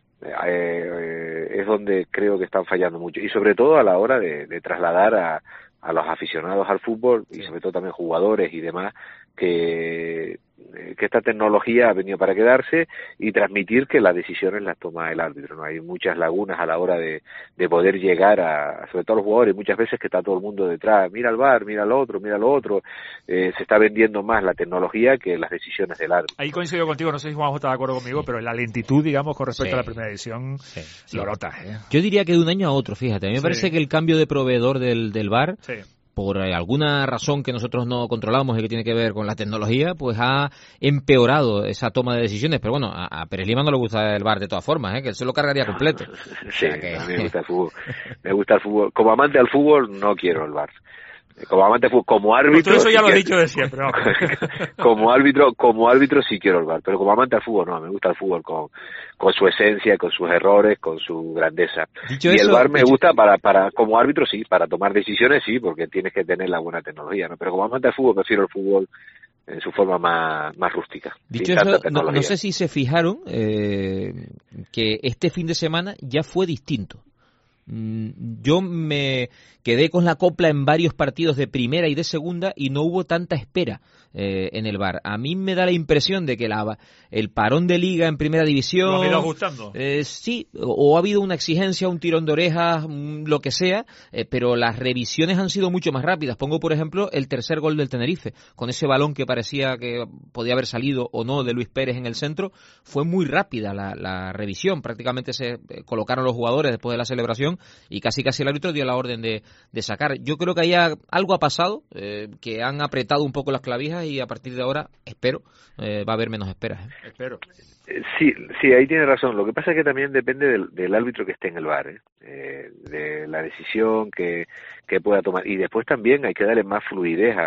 Es donde creo que están fallando mucho, y sobre todo a la hora de trasladar a los aficionados al fútbol, y sobre todo también jugadores y demás, que esta tecnología ha venido para quedarse, y transmitir que las decisiones las toma el árbitro, ¿no? Hay muchas lagunas a la hora de poder llegar sobre todo a los jugadores, muchas veces que está todo el mundo detrás, mira el VAR, mira lo otro, se está vendiendo más la tecnología que las decisiones del árbitro. Ahí coincido contigo, no sé si Juanjo está de acuerdo conmigo, pero la lentitud, digamos, con respecto a la primera edición, lo notas, ¿eh? Yo diría que de un año a otro, fíjate, a mí me parece que el cambio de proveedor del VAR, por alguna razón que nosotros no controlamos y que tiene que ver con la tecnología, pues ha empeorado esa toma de decisiones. Pero bueno, a Pérez Lima no le gusta el VAR de todas formas, que él se lo cargaría completo. Sí, a mí me gusta el fútbol. Me gusta el fútbol. Como amante al fútbol, no quiero el VAR. Como amante al fútbol, como árbitro... Todo eso ya lo he dicho de siempre, ¿no? como árbitro sí quiero el VAR, pero como amante al fútbol no, me gusta el fútbol con su esencia, con sus errores, con su grandeza. Dicho y eso, el VAR me gusta para como árbitro sí, para tomar decisiones sí, porque tienes que tener la buena tecnología, ¿no? Pero como amante al fútbol prefiero el fútbol en su forma más rústica. Dicho eso, no sé si se fijaron que este fin de semana ya fue distinto. Yo me quedé con la copla en varios partidos de primera y de segunda y no hubo tanta espera en el VAR. A mí me da la impresión de que el parón de liga en primera división... ¿Lo ha ido ajustando? Sí, o ha habido una exigencia, un tirón de orejas, lo que sea, pero las revisiones han sido mucho más rápidas. Pongo, por ejemplo, el tercer gol del Tenerife, con ese balón que parecía que podía haber salido o no de Luis Pérez en el centro. Fue muy rápida la revisión, prácticamente se colocaron los jugadores después de la celebración y casi el árbitro dio la orden de sacar. Yo creo que ahí algo ha pasado, que han apretado un poco las clavijas y a partir de ahora, espero, va a haber menos esperas. Espero. Sí, ahí tiene razón. Lo que pasa es que también depende del árbitro que esté en el VAR, de la decisión que pueda tomar. Y después también hay que darle más fluidez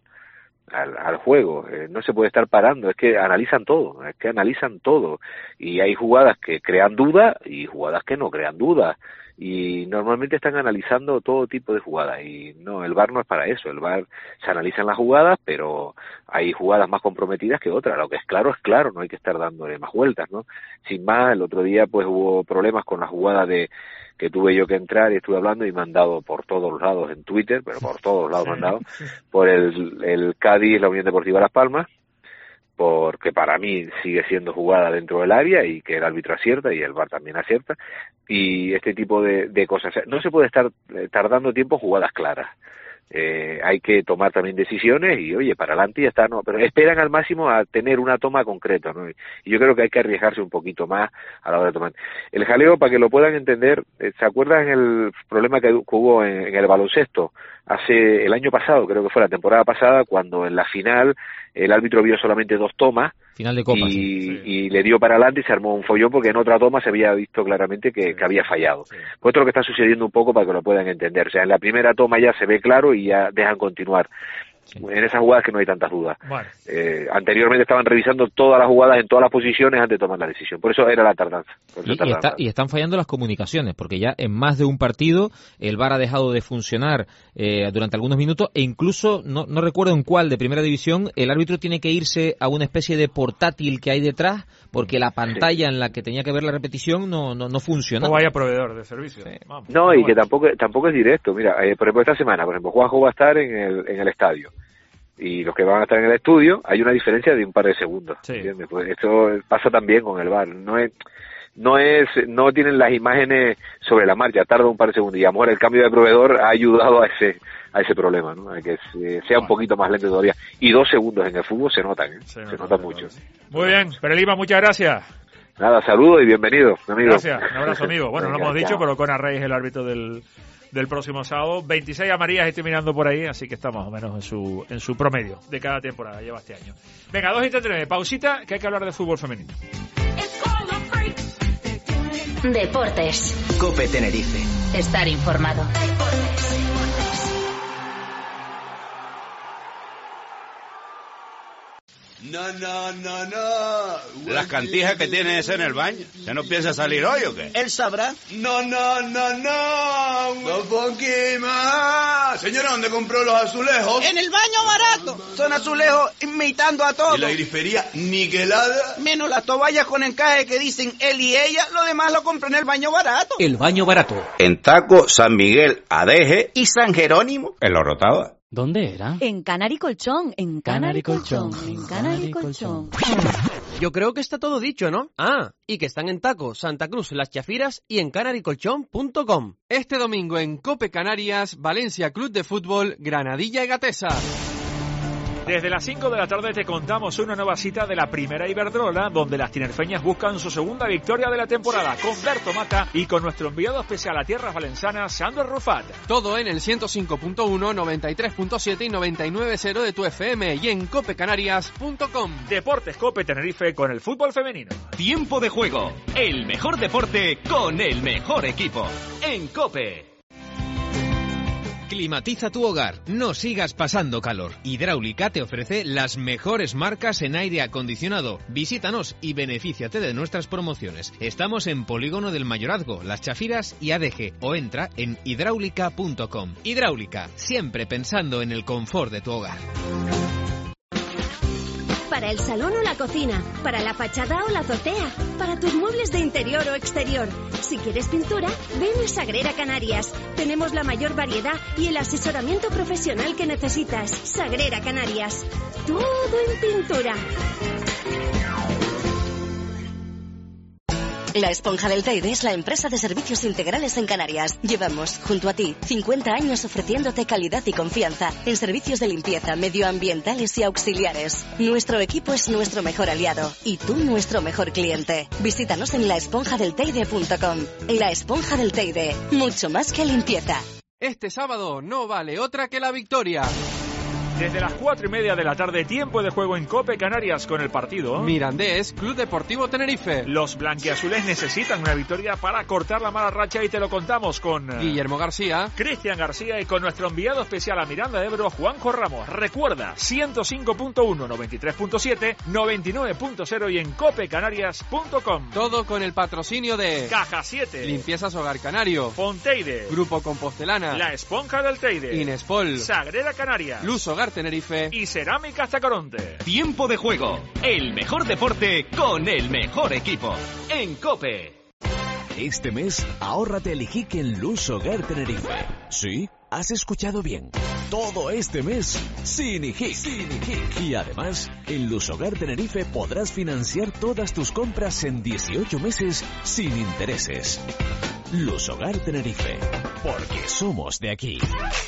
al juego. No se puede estar parando, es que analizan todo. Y hay jugadas que crean duda y jugadas que no crean duda. Y normalmente están analizando todo tipo de jugadas y no, el VAR no es para eso. El VAR se analizan las jugadas, pero hay jugadas más comprometidas que otras. Lo que es claro, no hay que estar dándole más vueltas, ¿no? Sin más, el otro día pues hubo problemas con la jugada que tuve yo que entrar y estuve hablando y me han dado por todos los lados en Twitter, pero por todos los lados me han dado, por el Cádiz, la Unión Deportiva Las Palmas, porque para mí sigue siendo jugada dentro del área y que el árbitro acierta y el VAR también acierta, y este tipo de cosas. No se puede estar tardando tiempo jugadas claras. Hay que tomar también decisiones y oye, para adelante ya está, no, pero esperan al máximo a tener una toma concreta, ¿no? Y yo creo que hay que arriesgarse un poquito más a la hora de tomar. El jaleo, para que lo puedan entender, ¿se acuerdan el problema que hubo en el baloncesto el año pasado, creo que fue la temporada pasada, cuando en la final el árbitro vio solamente 2 tomas? Final de Copa, y le dio para adelante y se armó un follón porque en otra toma se había visto claramente que había fallado. Pues esto es lo que está sucediendo un poco para que lo puedan entender. O sea, en la primera toma ya se ve claro y ya dejan continuar. En esas jugadas que no hay tantas dudas. Vale. Anteriormente estaban revisando todas las jugadas en todas las posiciones antes de tomar la decisión. Por eso era la tardanza. Y están fallando las comunicaciones, porque ya en más de un partido el VAR ha dejado de funcionar durante algunos minutos e incluso, no recuerdo en cuál de primera división, el árbitro tiene que irse a una especie de portátil que hay detrás porque la pantalla en la que tenía que ver la repetición no funciona. No vaya proveedor de servicio. Vamos, no, y que tampoco es directo. Mira, por ejemplo, esta semana, Juanjo va a estar en el estadio. Y los que van a estar en el estudio, hay una diferencia de un par de segundos. ¿Entiendes? Pues esto pasa también con el VAR. No tienen las imágenes sobre la marcha, tarda un par de segundos. Y a lo mejor el cambio de proveedor ha ayudado a ese problema, ¿no? A que sea un poquito más lento todavía. Y 2 segundos en el fútbol se notan, se notan mucho. Muy bien, Pérez Lima, muchas gracias. Nada, saludos y bienvenido, amigo. Gracias, un abrazo, amigo. Bueno, no lo hemos dicho, pero Conor Rey es el árbitro del próximo sábado. 26 amarillas estoy mirando por ahí, así que está más o menos en su promedio de cada temporada, lleva este año. Venga, 2:39, pausita, que hay que hablar de fútbol femenino. Deportes. COPE Tenerife. Estar informado. No. Las cantijas que tiene ese en el baño. ¿Se no piensa salir hoy o qué? Él sabrá. No. Un poquito más. Señora, ¿dónde compró los azulejos? En el baño barato. Son azulejos imitando a todos. ¿Y la grifería niquelada? Menos las toallas con encaje que dicen él y ella, lo demás lo compré en el baño barato. El baño barato. En Taco, San Miguel, Adeje ¿Y San Jerónimo? en Lo Rotaba. ¿Dónde era? En Canary Colchón, en Canary Colchón, en Canary Colchón. Yo creo que está todo dicho, ¿no? Ah, y que están en Taco, Santa Cruz, Las Chafiras y en canarycolchón.com. Este domingo en Cope Canarias, Valencia Club de Fútbol, Granadilla y Gatesa. Desde las 5 de la tarde te contamos una nueva cita de la Primera Iberdrola, donde las tinerfeñas buscan su segunda victoria de la temporada, con Berto Mata y con nuestro enviado especial a tierras valencianas, Sandro Rufat. Todo en el 105.1, 93.7 y 99.0 de tu FM y en copecanarias.com. Deportes Cope Tenerife con el fútbol femenino. Tiempo de juego, el mejor deporte con el mejor equipo. En Cope. Climatiza tu hogar, no sigas pasando calor. Hidráulica te ofrece las mejores marcas en aire acondicionado. Visítanos y benefíciate de nuestras promociones. Estamos en Polígono del Mayorazgo, Las Chafiras y ADG, o entra en hidráulica.com. Hidráulica, siempre pensando en el confort de tu hogar. Para el salón o la cocina, para la fachada o la azotea, para tus muebles de interior o exterior. Si quieres pintura, ven a Sagrera Canarias. Tenemos la mayor variedad y el asesoramiento profesional que necesitas. Sagrera Canarias. Todo en pintura. La Esponja del Teide es la empresa de servicios integrales en Canarias. Llevamos, junto a ti, 50 años ofreciéndote calidad y confianza en servicios de limpieza, medioambientales y auxiliares. Nuestro equipo es nuestro mejor aliado y tú nuestro mejor cliente. Visítanos en laesponjadelteide.com. La Esponja del Teide, mucho más que limpieza. Este sábado no vale otra que la victoria. Desde las 4:30 de la tarde, tiempo de juego en Cope Canarias con el partido Mirandés, Club Deportivo Tenerife. Los blanquiazules necesitan una victoria para cortar la mala racha y te lo contamos con Guillermo García, Cristian García y con nuestro enviado especial a Miranda de Ebro, Juanjo Ramos. Recuerda, 105.1, 93.7, 99.0 y en copecanarias.com. Todo con el patrocinio de Caja 7, Limpiezas Hogar Canario, Fonteide, Grupo Compostelana, La Esponja del Teide, Inespol, Sagrera Canarias, Luz Hogar Tenerife y Cerámica Tacoronte. Tiempo de juego, el mejor deporte con el mejor equipo. En Cope. Este mes, ahórrate el IGIC en Luz Hogar Tenerife. Sí, has escuchado bien. Todo este mes, sin IGIC. Y además, en Luz Hogar Tenerife podrás financiar todas tus compras en 18 meses sin intereses. Luz Hogar Tenerife, porque somos de aquí.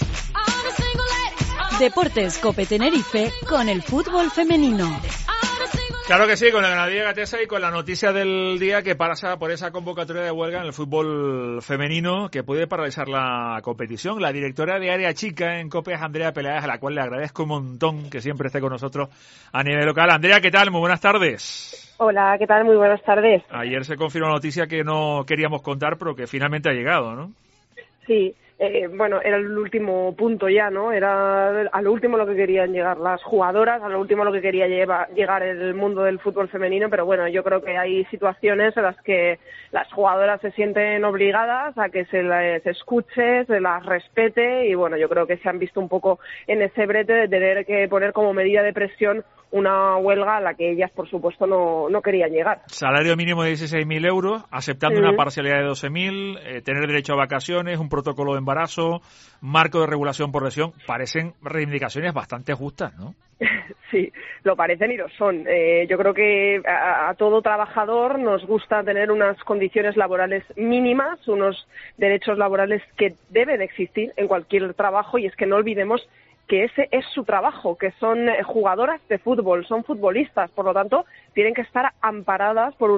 Deportes Cope Tenerife con el fútbol femenino. Claro que sí, con la Granadilla Gatesa y con la noticia del día que pasa por esa convocatoria de huelga en el fútbol femenino que puede paralizar la competición. La directora de Área Chica en Cope es Andrea Peláez, a la cual le agradezco un montón que siempre esté con nosotros a nivel local. Andrea, ¿qué tal? Muy buenas tardes. Hola, ¿qué tal? Muy buenas tardes. Ayer se confirmó la noticia que no queríamos contar, pero que finalmente ha llegado, ¿no? Sí. Bueno, era el último punto ya, ¿no? Era a lo último lo que querían llegar las jugadoras, a lo último lo que quería llegar el mundo del fútbol femenino, pero bueno, yo creo que hay situaciones en las que las jugadoras se sienten obligadas a que se les escuche, se las respete y bueno, yo creo que se han visto un poco en ese brete de tener que poner como medida de presión una huelga a la que ellas, por supuesto, no querían llegar. Salario mínimo de 16.000 euros, aceptando una parcialidad de 12.000, tener derecho a vacaciones, un protocolo de embarazo, marco de regulación por lesión. Parecen reivindicaciones bastante justas, ¿no? Sí, lo parecen y lo son. Yo creo que a todo trabajador nos gusta tener unas condiciones laborales mínimas, unos derechos laborales que deben existir en cualquier trabajo y es que no olvidemos que ese es su trabajo, que son jugadoras de fútbol, son futbolistas, por lo tanto, tienen que estar amparadas por unas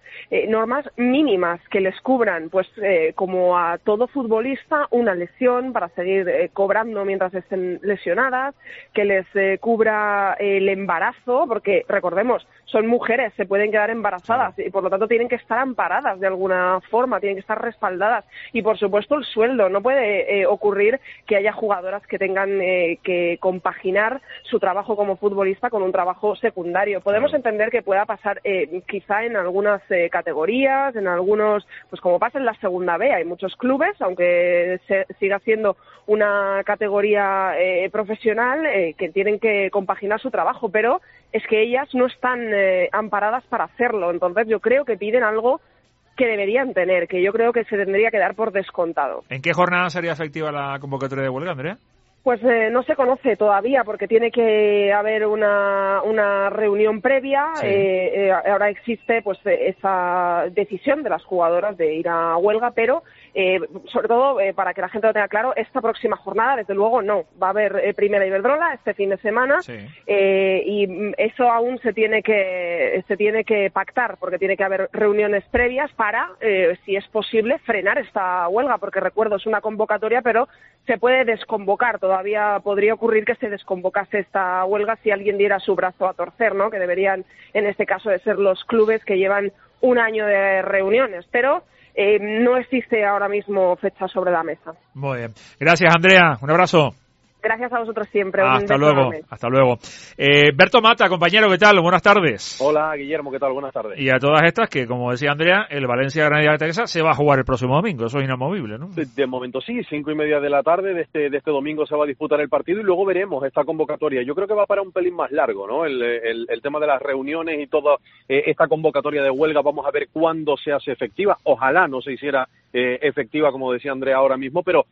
normas mínimas que les cubran, pues como a todo futbolista, una lesión para seguir cobrando mientras estén lesionadas, que les cubra el embarazo, porque recordemos, son mujeres, se pueden quedar embarazadas y por lo tanto tienen que estar amparadas de alguna forma, tienen que estar respaldadas, y por supuesto el sueldo. No puede ocurrir que haya jugadoras que tengan que compaginar su trabajo como futbolista con un trabajo secundario. Podemos entender que pueda pasar quizá en algunas categorías, en algunos, pues como pasa en la segunda B, hay muchos clubes, aunque siga siendo una categoría profesional, que tienen que compaginar su trabajo, pero es que ellas no están amparadas para hacerlo. Entonces yo creo que piden algo que deberían tener, que yo creo que se tendría que dar por descontado. ¿En qué jornada sería efectiva la convocatoria de huelga, Andrea? Pues no se conoce todavía, porque tiene que haber una reunión previa. Sí. Ahora existe pues esa decisión de las jugadoras de ir a huelga, pero sobre todo para que la gente lo tenga claro, esta próxima jornada, desde luego, no. Va a haber Primera Iberdrola este fin de semana, sí. Y eso aún se tiene que pactar, porque tiene que haber reuniones previas para, si es posible, frenar esta huelga, porque recuerdo, es una convocatoria, pero se puede desconvocar. Todavía podría ocurrir que se desconvocase esta huelga si alguien diera su brazo a torcer, ¿no? Que deberían, en este caso, de ser los clubes que llevan un año de reuniones, pero no existe ahora mismo fecha sobre la mesa. Muy bien. Gracias, Andrea. Un abrazo. Gracias a vosotros siempre. Hasta luego. Hasta luego. Berto Mata, compañero, ¿qué tal? Buenas tardes. Hola, Guillermo, ¿qué tal? Buenas tardes. Y a todas estas, que como decía Andrea, el Valencia Granadilla de Teresa se va a jugar el próximo domingo, eso es inamovible, ¿no? De momento sí, 5:30 de la tarde de este domingo se va a disputar el partido y luego veremos esta convocatoria. Yo creo que va para un pelín más largo, ¿no? El tema de las reuniones y toda esta convocatoria de huelga, vamos a ver cuándo se hace efectiva. Ojalá no se hiciera efectiva, como decía Andrea ahora mismo, pero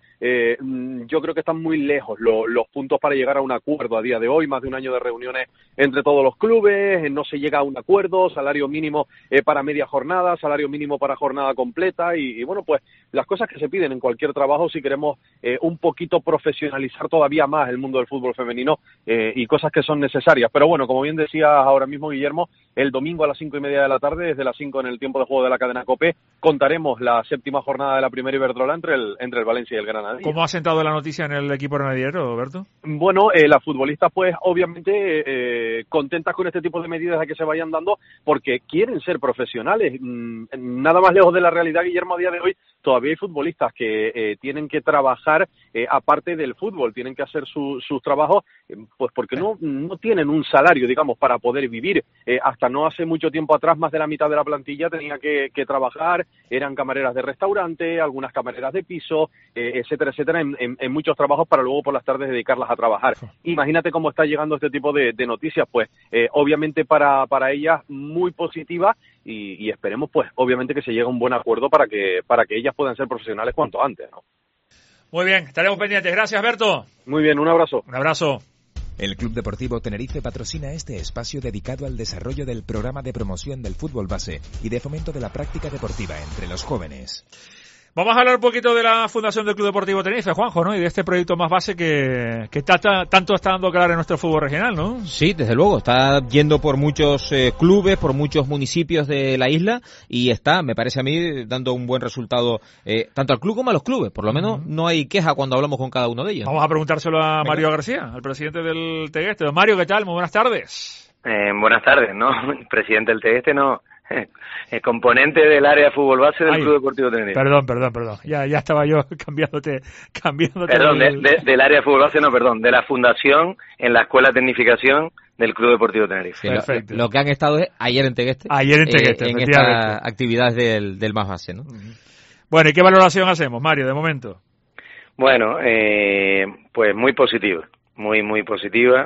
yo creo que están muy lejos los puntos para llegar a un acuerdo a día de hoy. Más de un año de reuniones entre todos los clubes, no se llega a un acuerdo, salario mínimo para media jornada, salario mínimo para jornada completa y bueno, pues las cosas que se piden en cualquier trabajo si queremos un poquito profesionalizar todavía más el mundo del fútbol femenino y cosas que son necesarias. Pero bueno, como bien decías ahora mismo, Guillermo, el domingo a las 5:30 de la tarde, desde las 5 en el tiempo de juego de la cadena COPE, contaremos la séptima jornada de la Primera Iberdrola entre el Valencia y el Granadilla. ¿Cómo ha sentado la noticia en el equipo granadillero, Berto? Bueno, las futbolistas pues obviamente contentas con este tipo de medidas a que se vayan dando porque quieren ser profesionales. Nada más lejos de la realidad, Guillermo, a día de hoy todavía hay futbolistas que tienen que trabajar aparte del fútbol, tienen que hacer sus trabajos pues porque no tienen un salario, digamos, para poder vivir. Hasta no hace mucho tiempo atrás más de la mitad de la plantilla tenía que trabajar, eran camareras de restaurante, algunas camareras de piso, etcétera, etcétera, en muchos trabajos para luego por las tardes dedicarlas a trabajar. Imagínate cómo está llegando este tipo de noticias, pues obviamente para ellas muy positiva y esperemos pues obviamente que se llegue a un buen acuerdo para que ellas puedan ser profesionales cuanto antes, ¿no? Muy bien, estaremos pendientes. Gracias, Berto. Muy bien, un abrazo. Un abrazo. El Club Deportivo Tenerife patrocina este espacio dedicado al desarrollo del programa de promoción del fútbol base y de fomento de la práctica deportiva entre los jóvenes. Vamos a hablar un poquito de la fundación del Club Deportivo Tenerife, Juanjo, ¿no? Y de este proyecto más base que tanto está dando claro en nuestro fútbol regional, ¿no? Sí, desde luego, está yendo por muchos clubes, por muchos municipios de la isla y está, me parece a mí, dando un buen resultado tanto al club como a los clubes. Por lo menos no hay queja cuando hablamos con cada uno de ellos. Vamos a preguntárselo a Mario García, al presidente del Tegueste. Don Mario, ¿qué tal? Muy buenas tardes. Buenas tardes, ¿no? Presidente del Tegueste, no. Componente del área de fútbol base del Club Deportivo Tenerife. Perdón. Ya estaba yo cambiándote. Perdón, del área de fútbol base, no, perdón. De la fundación en la Escuela de Tecnificación del Club Deportivo Tenerife. Perfecto. Lo que han estado es ayer en Tegueste. En estas actividades del más base, ¿no? Bueno, ¿y qué valoración hacemos, Mario, de momento? Bueno, pues muy positiva. Muy positiva.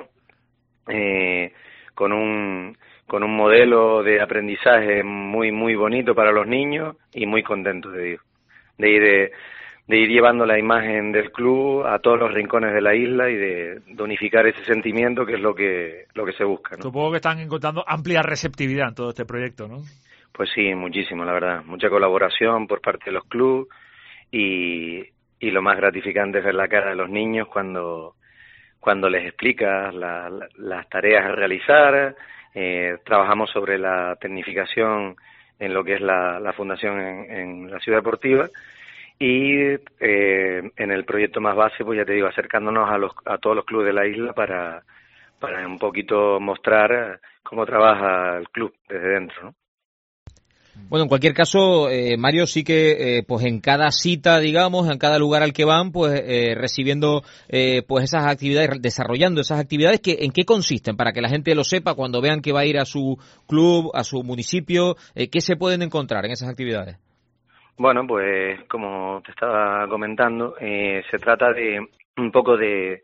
Con un modelo de aprendizaje muy bonito para los niños y muy contento de ir llevando la imagen del club a todos los rincones de la isla y de unificar ese sentimiento que es lo que se busca, ¿no? Supongo que están encontrando amplia receptividad en todo este proyecto, ¿no? Pues sí, muchísimo, la verdad. Mucha colaboración por parte de los clubes y lo más gratificante es ver la cara de los niños cuando les explicas las tareas a realizar. Trabajamos sobre la tecnificación en lo que es la fundación en la ciudad deportiva. Y en el proyecto más base, pues ya te digo, acercándonos a todos los clubes de la isla para un poquito mostrar cómo trabaja el club desde dentro, ¿no? Bueno, en cualquier caso, Mario, sí que pues en cada cita, digamos, en cada lugar al que van, pues recibiendo pues esas actividades, desarrollando esas actividades, ¿en qué consisten? Para que la gente lo sepa cuando vean que va a ir a su club, a su municipio, ¿qué se pueden encontrar en esas actividades? Bueno, pues como te estaba comentando, se trata de un poco de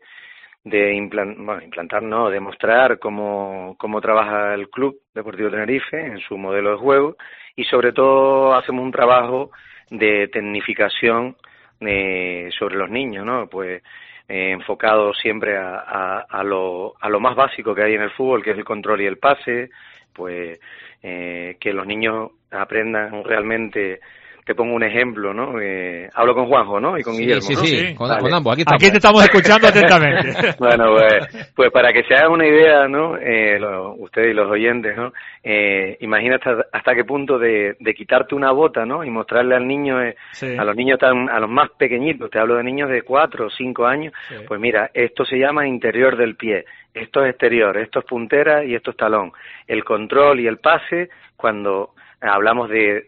demostrar cómo trabaja el Club Deportivo Tenerife en su modelo de juego, y sobre todo hacemos un trabajo de tecnificación sobre los niños, ¿no? Pues enfocado siempre a lo más básico que hay en el fútbol, que es el control y el pase, pues que los niños aprendan realmente. Te pongo un ejemplo, ¿no? Hablo con Juanjo, ¿no? Y con Guillermo, ¿no? Sí. Con ambos. Aquí te estamos escuchando atentamente. Bueno, pues para que se hagan una idea, ¿no? Ustedes y los oyentes, ¿no? Imagina hasta qué punto de quitarte una bota, ¿no? Y mostrarle al niño, a los niños a los más pequeñitos, te hablo de niños de 4 o 5 años, pues mira, esto se llama interior del pie, esto es exterior, esto es puntera y esto es talón. El control y el pase, cuando hablamos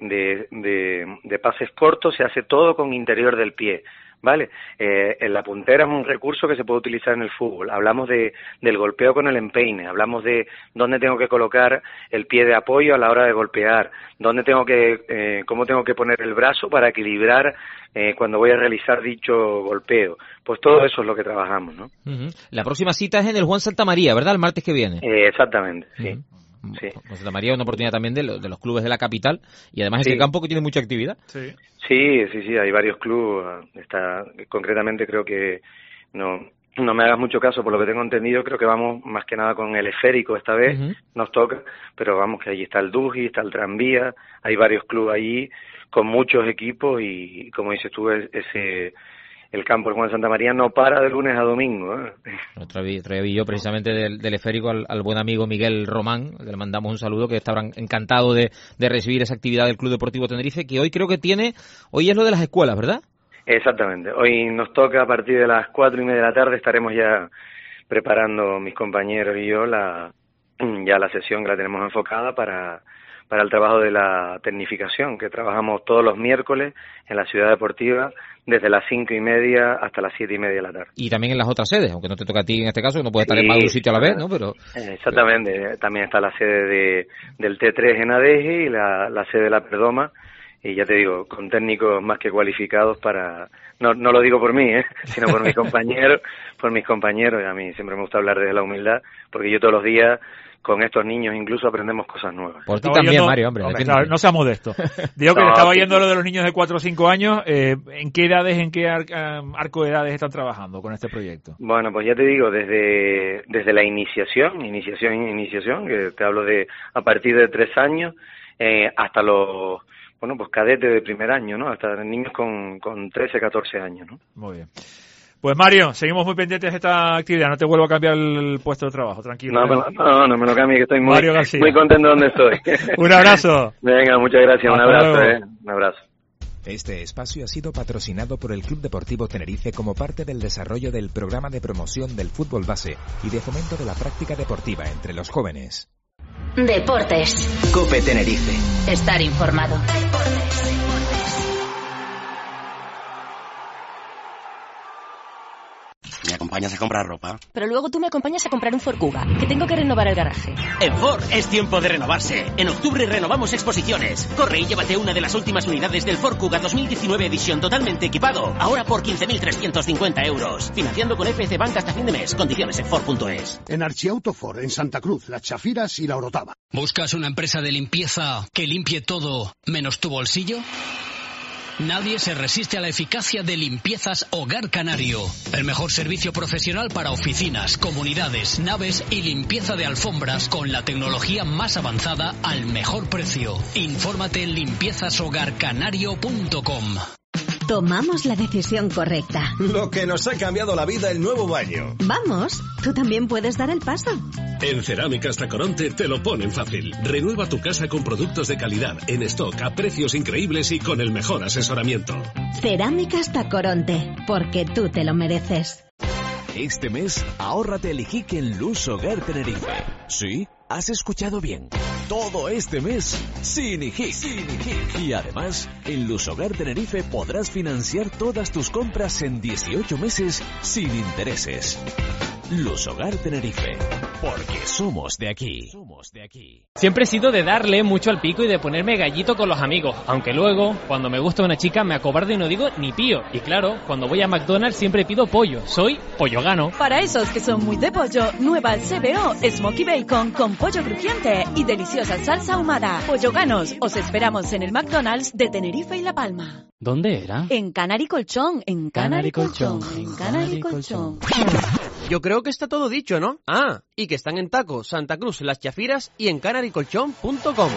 de pases cortos, se hace todo con interior del pie, ¿vale? La puntera es un recurso que se puede utilizar en el fútbol. Hablamos del golpeo con el empeine, hablamos de dónde tengo que colocar el pie de apoyo a la hora de golpear, cómo tengo que poner el brazo para equilibrar cuando voy a realizar dicho golpeo. Pues todo eso es lo que trabajamos, ¿no? Uh-huh. La próxima cita es en el Juan Santamaría, ¿verdad? El martes que viene. Exactamente, sí. Uh-huh. Sí. Pues Santa María es una oportunidad también de los clubes de la capital, y además este campo que tiene mucha actividad. Sí, hay varios clubes. Concretamente creo que no me hagas mucho caso por lo que tengo entendido, creo que vamos más que nada con el esférico esta vez, nos toca, pero vamos que allí está el Duji, está el Tranvía, hay varios clubes allí con muchos equipos y como dices tú, el campo del Juan Santa María no para de lunes a domingo. Traía yo precisamente del esférico al buen amigo Miguel Román, le mandamos un saludo, que estarán encantado de recibir esa actividad del Club Deportivo Tenerife, que hoy creo que hoy es lo de las escuelas, ¿verdad? Exactamente, hoy nos toca a partir de las 4:30 de la tarde, estaremos ya preparando mis compañeros y yo la sesión que la tenemos enfocada para el trabajo de la tecnificación, que trabajamos todos los miércoles en la ciudad deportiva, desde las 5:30 hasta las 7:30 de la tarde. Y también en las otras sedes, aunque no te toca a ti en este caso, no puedes estar en más de un sitio a la vez, ¿no? Pero exactamente, también está la sede del T3 en Adeje y la sede de la Perdoma, y ya te digo, con técnicos más que cualificados para... No lo digo por mí, sino por mis compañeros, y a mí siempre me gusta hablar desde la humildad, porque yo todos los días con estos niños incluso aprendemos cosas nuevas. Por ti también, Mario, hombre. Claro, no seas modesto. Digo que estaba yendo lo de los niños de 4 o 5 años. ¿En qué edades, en qué arco de edades están trabajando con este proyecto? Bueno, pues ya te digo, desde la iniciación, que te hablo de a partir de 3 años, hasta los pues cadetes de primer año, ¿no? Hasta niños con 13, 14 años, ¿no? Muy bien. Pues Mario, seguimos muy pendientes de esta actividad. No te vuelvo a cambiar el puesto de trabajo, tranquilo. No me lo cambie, que estoy muy contento donde estoy. Un abrazo. Venga, muchas gracias. Un abrazo. Un abrazo. Este espacio ha sido patrocinado por el Club Deportivo Tenerife como parte del desarrollo del programa de promoción del fútbol base y de fomento de la práctica deportiva entre los jóvenes. Deportes. COPE Tenerife. Estar informado. ¿Me acompañas a comprar ropa? Pero luego tú me acompañas a comprar un Ford Kuga, que tengo que renovar el garaje. En Ford es tiempo de renovarse. En octubre renovamos exposiciones. Corre y llévate una de las últimas unidades del Ford Kuga 2019 edición totalmente equipado. Ahora por 15.350 euros. Financiando con FCC Bank hasta fin de mes. Condiciones en Ford.es. En Archiauto Ford, en Santa Cruz, Las Chafiras y La Orotava. ¿Buscas una empresa de limpieza que limpie todo menos tu bolsillo? Nadie se resiste a la eficacia de Limpiezas Hogar Canario. El mejor servicio profesional para oficinas, comunidades, naves y limpieza de alfombras con la tecnología más avanzada al mejor precio. Infórmate en limpiezashogarcanario.com. tomamos la decisión correcta. Lo que nos ha cambiado la vida el nuevo baño. Vamos, tú también puedes dar el paso. En Cerámicas Tacoronte te lo ponen fácil. Renueva tu casa con productos de calidad, en stock, a precios increíbles y con el mejor asesoramiento. Cerámicas Tacoronte, porque tú te lo mereces. Este mes, ahórrate el Ijique en Luz Hogar Tenerife. Sí, has escuchado bien. Todo este mes, sin Ijique. Y además, en Luz Hogar Tenerife podrás financiar todas tus compras en 18 meses sin intereses. Luz Hogar Tenerife, porque somos de aquí. Siempre he sido de darle mucho al pico y de ponerme gallito con los amigos, aunque luego, cuando me gusta una chica, me acobardo y no digo ni pío. Y claro, cuando voy a McDonald's siempre pido pollo. Soy pollogano. Para esos que son muy de pollo, nueva CBO Smoky Bacon con pollo crujiente y deliciosa salsa ahumada. Polloganos, os esperamos en el McDonald's de Tenerife y La Palma. ¿Dónde era? En Canary Colchón, en Canary Colchón, en Canary Colchón. Yo creo que está todo dicho, ¿no? Ah, y que están en Taco, Santa Cruz, Las Chafiras y en canarycolchón.com.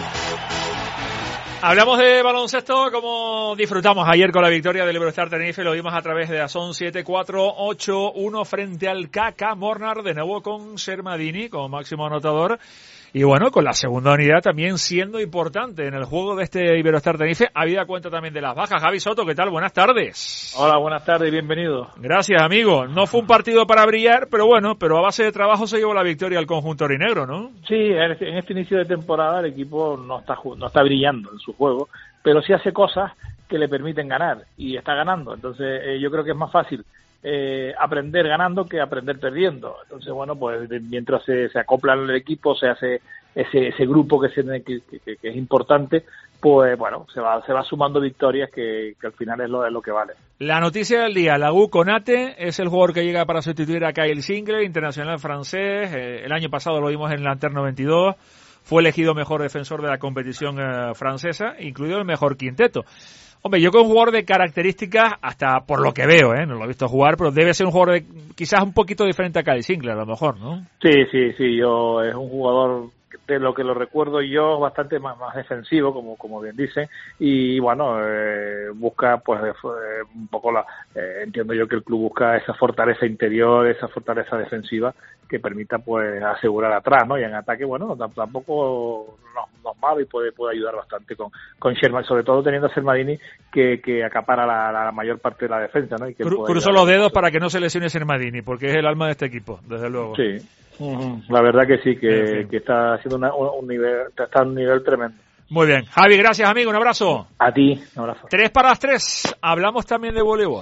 Hablamos de baloncesto, como disfrutamos ayer con la victoria del Iberostar Tenerife, lo vimos a través de Dazón 7-4-8-1 frente al KK Mornar, de nuevo con Sermadini como máximo anotador. Y bueno, con la segunda unidad también siendo importante en el juego de este Iberostar Tenerife, habida cuenta también de las bajas. Javi Soto, ¿qué tal? Buenas tardes. Hola, buenas tardes y bienvenido. Gracias, amigo. No fue un partido para brillar, pero bueno, a base de trabajo se llevó la victoria al conjunto orinegro, ¿no? Sí, en este inicio de temporada el equipo no está brillando en su juego, pero sí hace cosas que le permiten ganar y está ganando. Entonces yo creo que es más fácil aprender ganando que aprender perdiendo. Entonces, bueno, pues mientras se acopla el equipo, se hace ese grupo que es importante, pues bueno, se va sumando victorias que al final es lo que vale. La noticia del día, Lagu Konate es el jugador que llega para sustituir a Kyle Singler, internacional francés. El año pasado lo vimos en la Lanterna 22. Fue elegido mejor defensor de la competición francesa, incluido el mejor quinteto. Hombre, yo creo que un jugador de características, hasta por lo que veo, no lo he visto jugar, pero debe ser un jugador quizás un poquito diferente a Kyle Singler, a lo mejor, ¿no? Sí, es un jugador, de lo que lo recuerdo yo, bastante más defensivo, como bien dice, y bueno, busca pues un poco entiendo yo que el club busca esa fortaleza interior, esa fortaleza defensiva que permita pues asegurar atrás, ¿no? Y en ataque, bueno, tampoco no es malo y puede ayudar bastante con Sherman, sobre todo teniendo a Sermadini que acapara la mayor parte de la defensa, ¿no? Y que cruzo los dedos para que no se lesione Sermadini, porque es el alma de este equipo, desde luego. Sí. La verdad que sí, que está haciendo un nivel tremendo. Muy bien. Javi, gracias, amigo. Un abrazo. A ti, un abrazo. 3:03. Hablamos también de voleibol.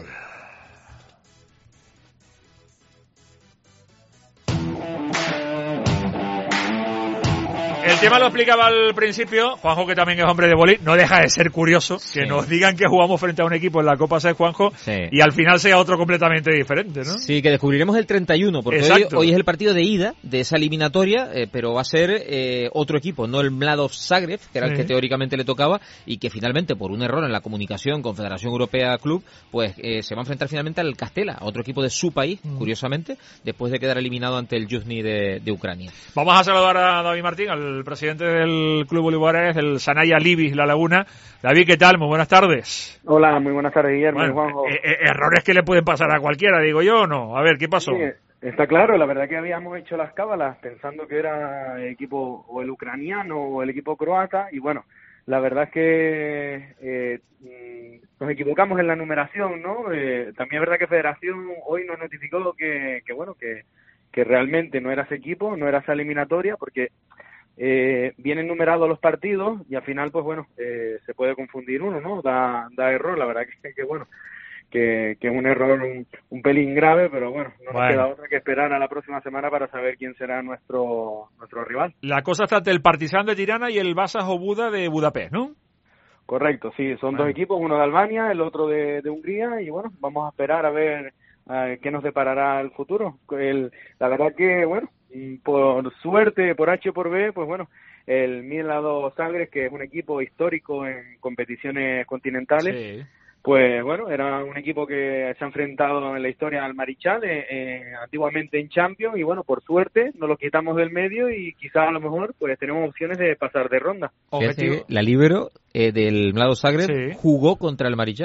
El tema lo explicaba al principio, Juanjo, que también es hombre de vóley, no deja de ser curioso que nos digan que jugamos frente a un equipo en la Copa SED, Juanjo, y al final sea otro completamente diferente, ¿no? Sí, que descubriremos el 31, porque hoy es el partido de ida de esa eliminatoria, pero va a ser otro equipo, no el Mladov Zagreb, que era el que teóricamente le tocaba, y que finalmente, por un error en la comunicación con Federación Europea Club, pues se va a enfrentar finalmente al Castela, otro equipo de su país, curiosamente, después de quedar eliminado ante el Yuzhny de Ucrania. Vamos a saludar a David Martín, al presidente del Club Bolívar, del Sanaya Libis La Laguna. David, ¿qué tal? Muy buenas tardes. Hola, muy buenas tardes, Guillermo. Bueno, Juanjo. Errores que le pueden pasar a cualquiera, digo yo, ¿o no? A ver, ¿qué pasó? Sí, está claro, la verdad que habíamos hecho las cábalas pensando que era el equipo o el ucraniano o el equipo croata, y bueno, la verdad es que nos equivocamos en la numeración, ¿no? También es verdad que Federación hoy nos notificó que realmente no era ese equipo, no era esa eliminatoria, porque vienen numerados los partidos y al final, pues bueno, se puede confundir uno, ¿no? Da error, la verdad que es un error un pelín grave, pero bueno, no nos queda otra que esperar a la próxima semana para saber quién será nuestro rival. La cosa está entre el Partizan de Tirana y el Vasas Obuda de Budapest, ¿no? Correcto, sí, son dos equipos, uno de Albania, el otro de Hungría, y bueno, vamos a esperar a ver qué nos deparará el futuro. La verdad que, bueno, por suerte, por H o por B, pues bueno, el Mladov Zagreb, que es un equipo histórico en competiciones continentales, pues bueno, era un equipo que se ha enfrentado en la historia al Marichal, antiguamente en Champions, y bueno, por suerte nos lo quitamos del medio y quizás a lo mejor pues tenemos opciones de pasar de ronda. La líbero del Mladov Zagreb jugó contra el Marichal.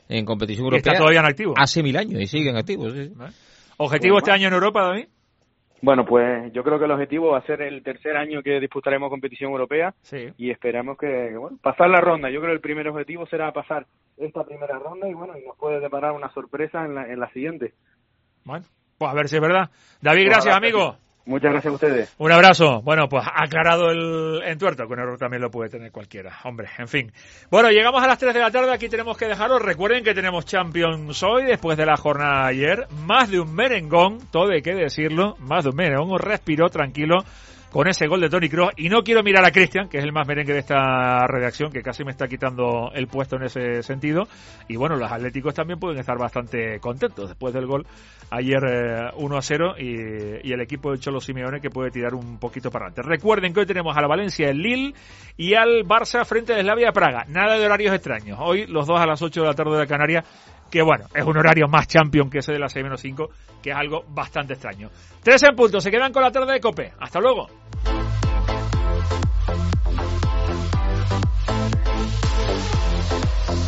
en competición Y europea. está todavía en activo. Hace 1000 años y siguen activos. Sí. ¿Objetivo este año en Europa, David? Bueno, pues yo creo que el objetivo va a ser el tercer año que disputaremos competición europea y esperamos que, bueno, pasar la ronda. Yo creo que el primer objetivo será pasar esta primera ronda y bueno, y nos puede deparar una sorpresa en la siguiente. Bueno, pues a ver si es verdad. David, gracias, amigo. Muchas gracias a ustedes. Un abrazo. Bueno, pues aclarado el entuerto, que un error también lo puede tener cualquiera. Hombre, en fin. Bueno, llegamos a las 3 de la tarde, aquí tenemos que dejarlo. Recuerden que tenemos Champions hoy, después de la jornada de ayer. Más de un merengón, todo hay que decirlo, más de un merengón, respiró tranquilo con ese gol de Toni Kroos. Y no quiero mirar a Cristian, que es el más merengue de esta redacción, que casi me está quitando el puesto en ese sentido. Y bueno, los atléticos también pueden estar bastante contentos después del gol ayer 1-0 y el equipo del Cholo Simeone, que puede tirar un poquito para adelante. Recuerden que hoy tenemos a la Valencia, el Lille y al Barça frente al Slavia Praga. Nada de horarios extraños. Hoy los dos a las 8 de la tarde de la Canaria, que bueno, es un horario más champion que ese de las 6-5, que es algo bastante extraño. 3 en punto, se quedan con la tarde de COPE. Hasta luego.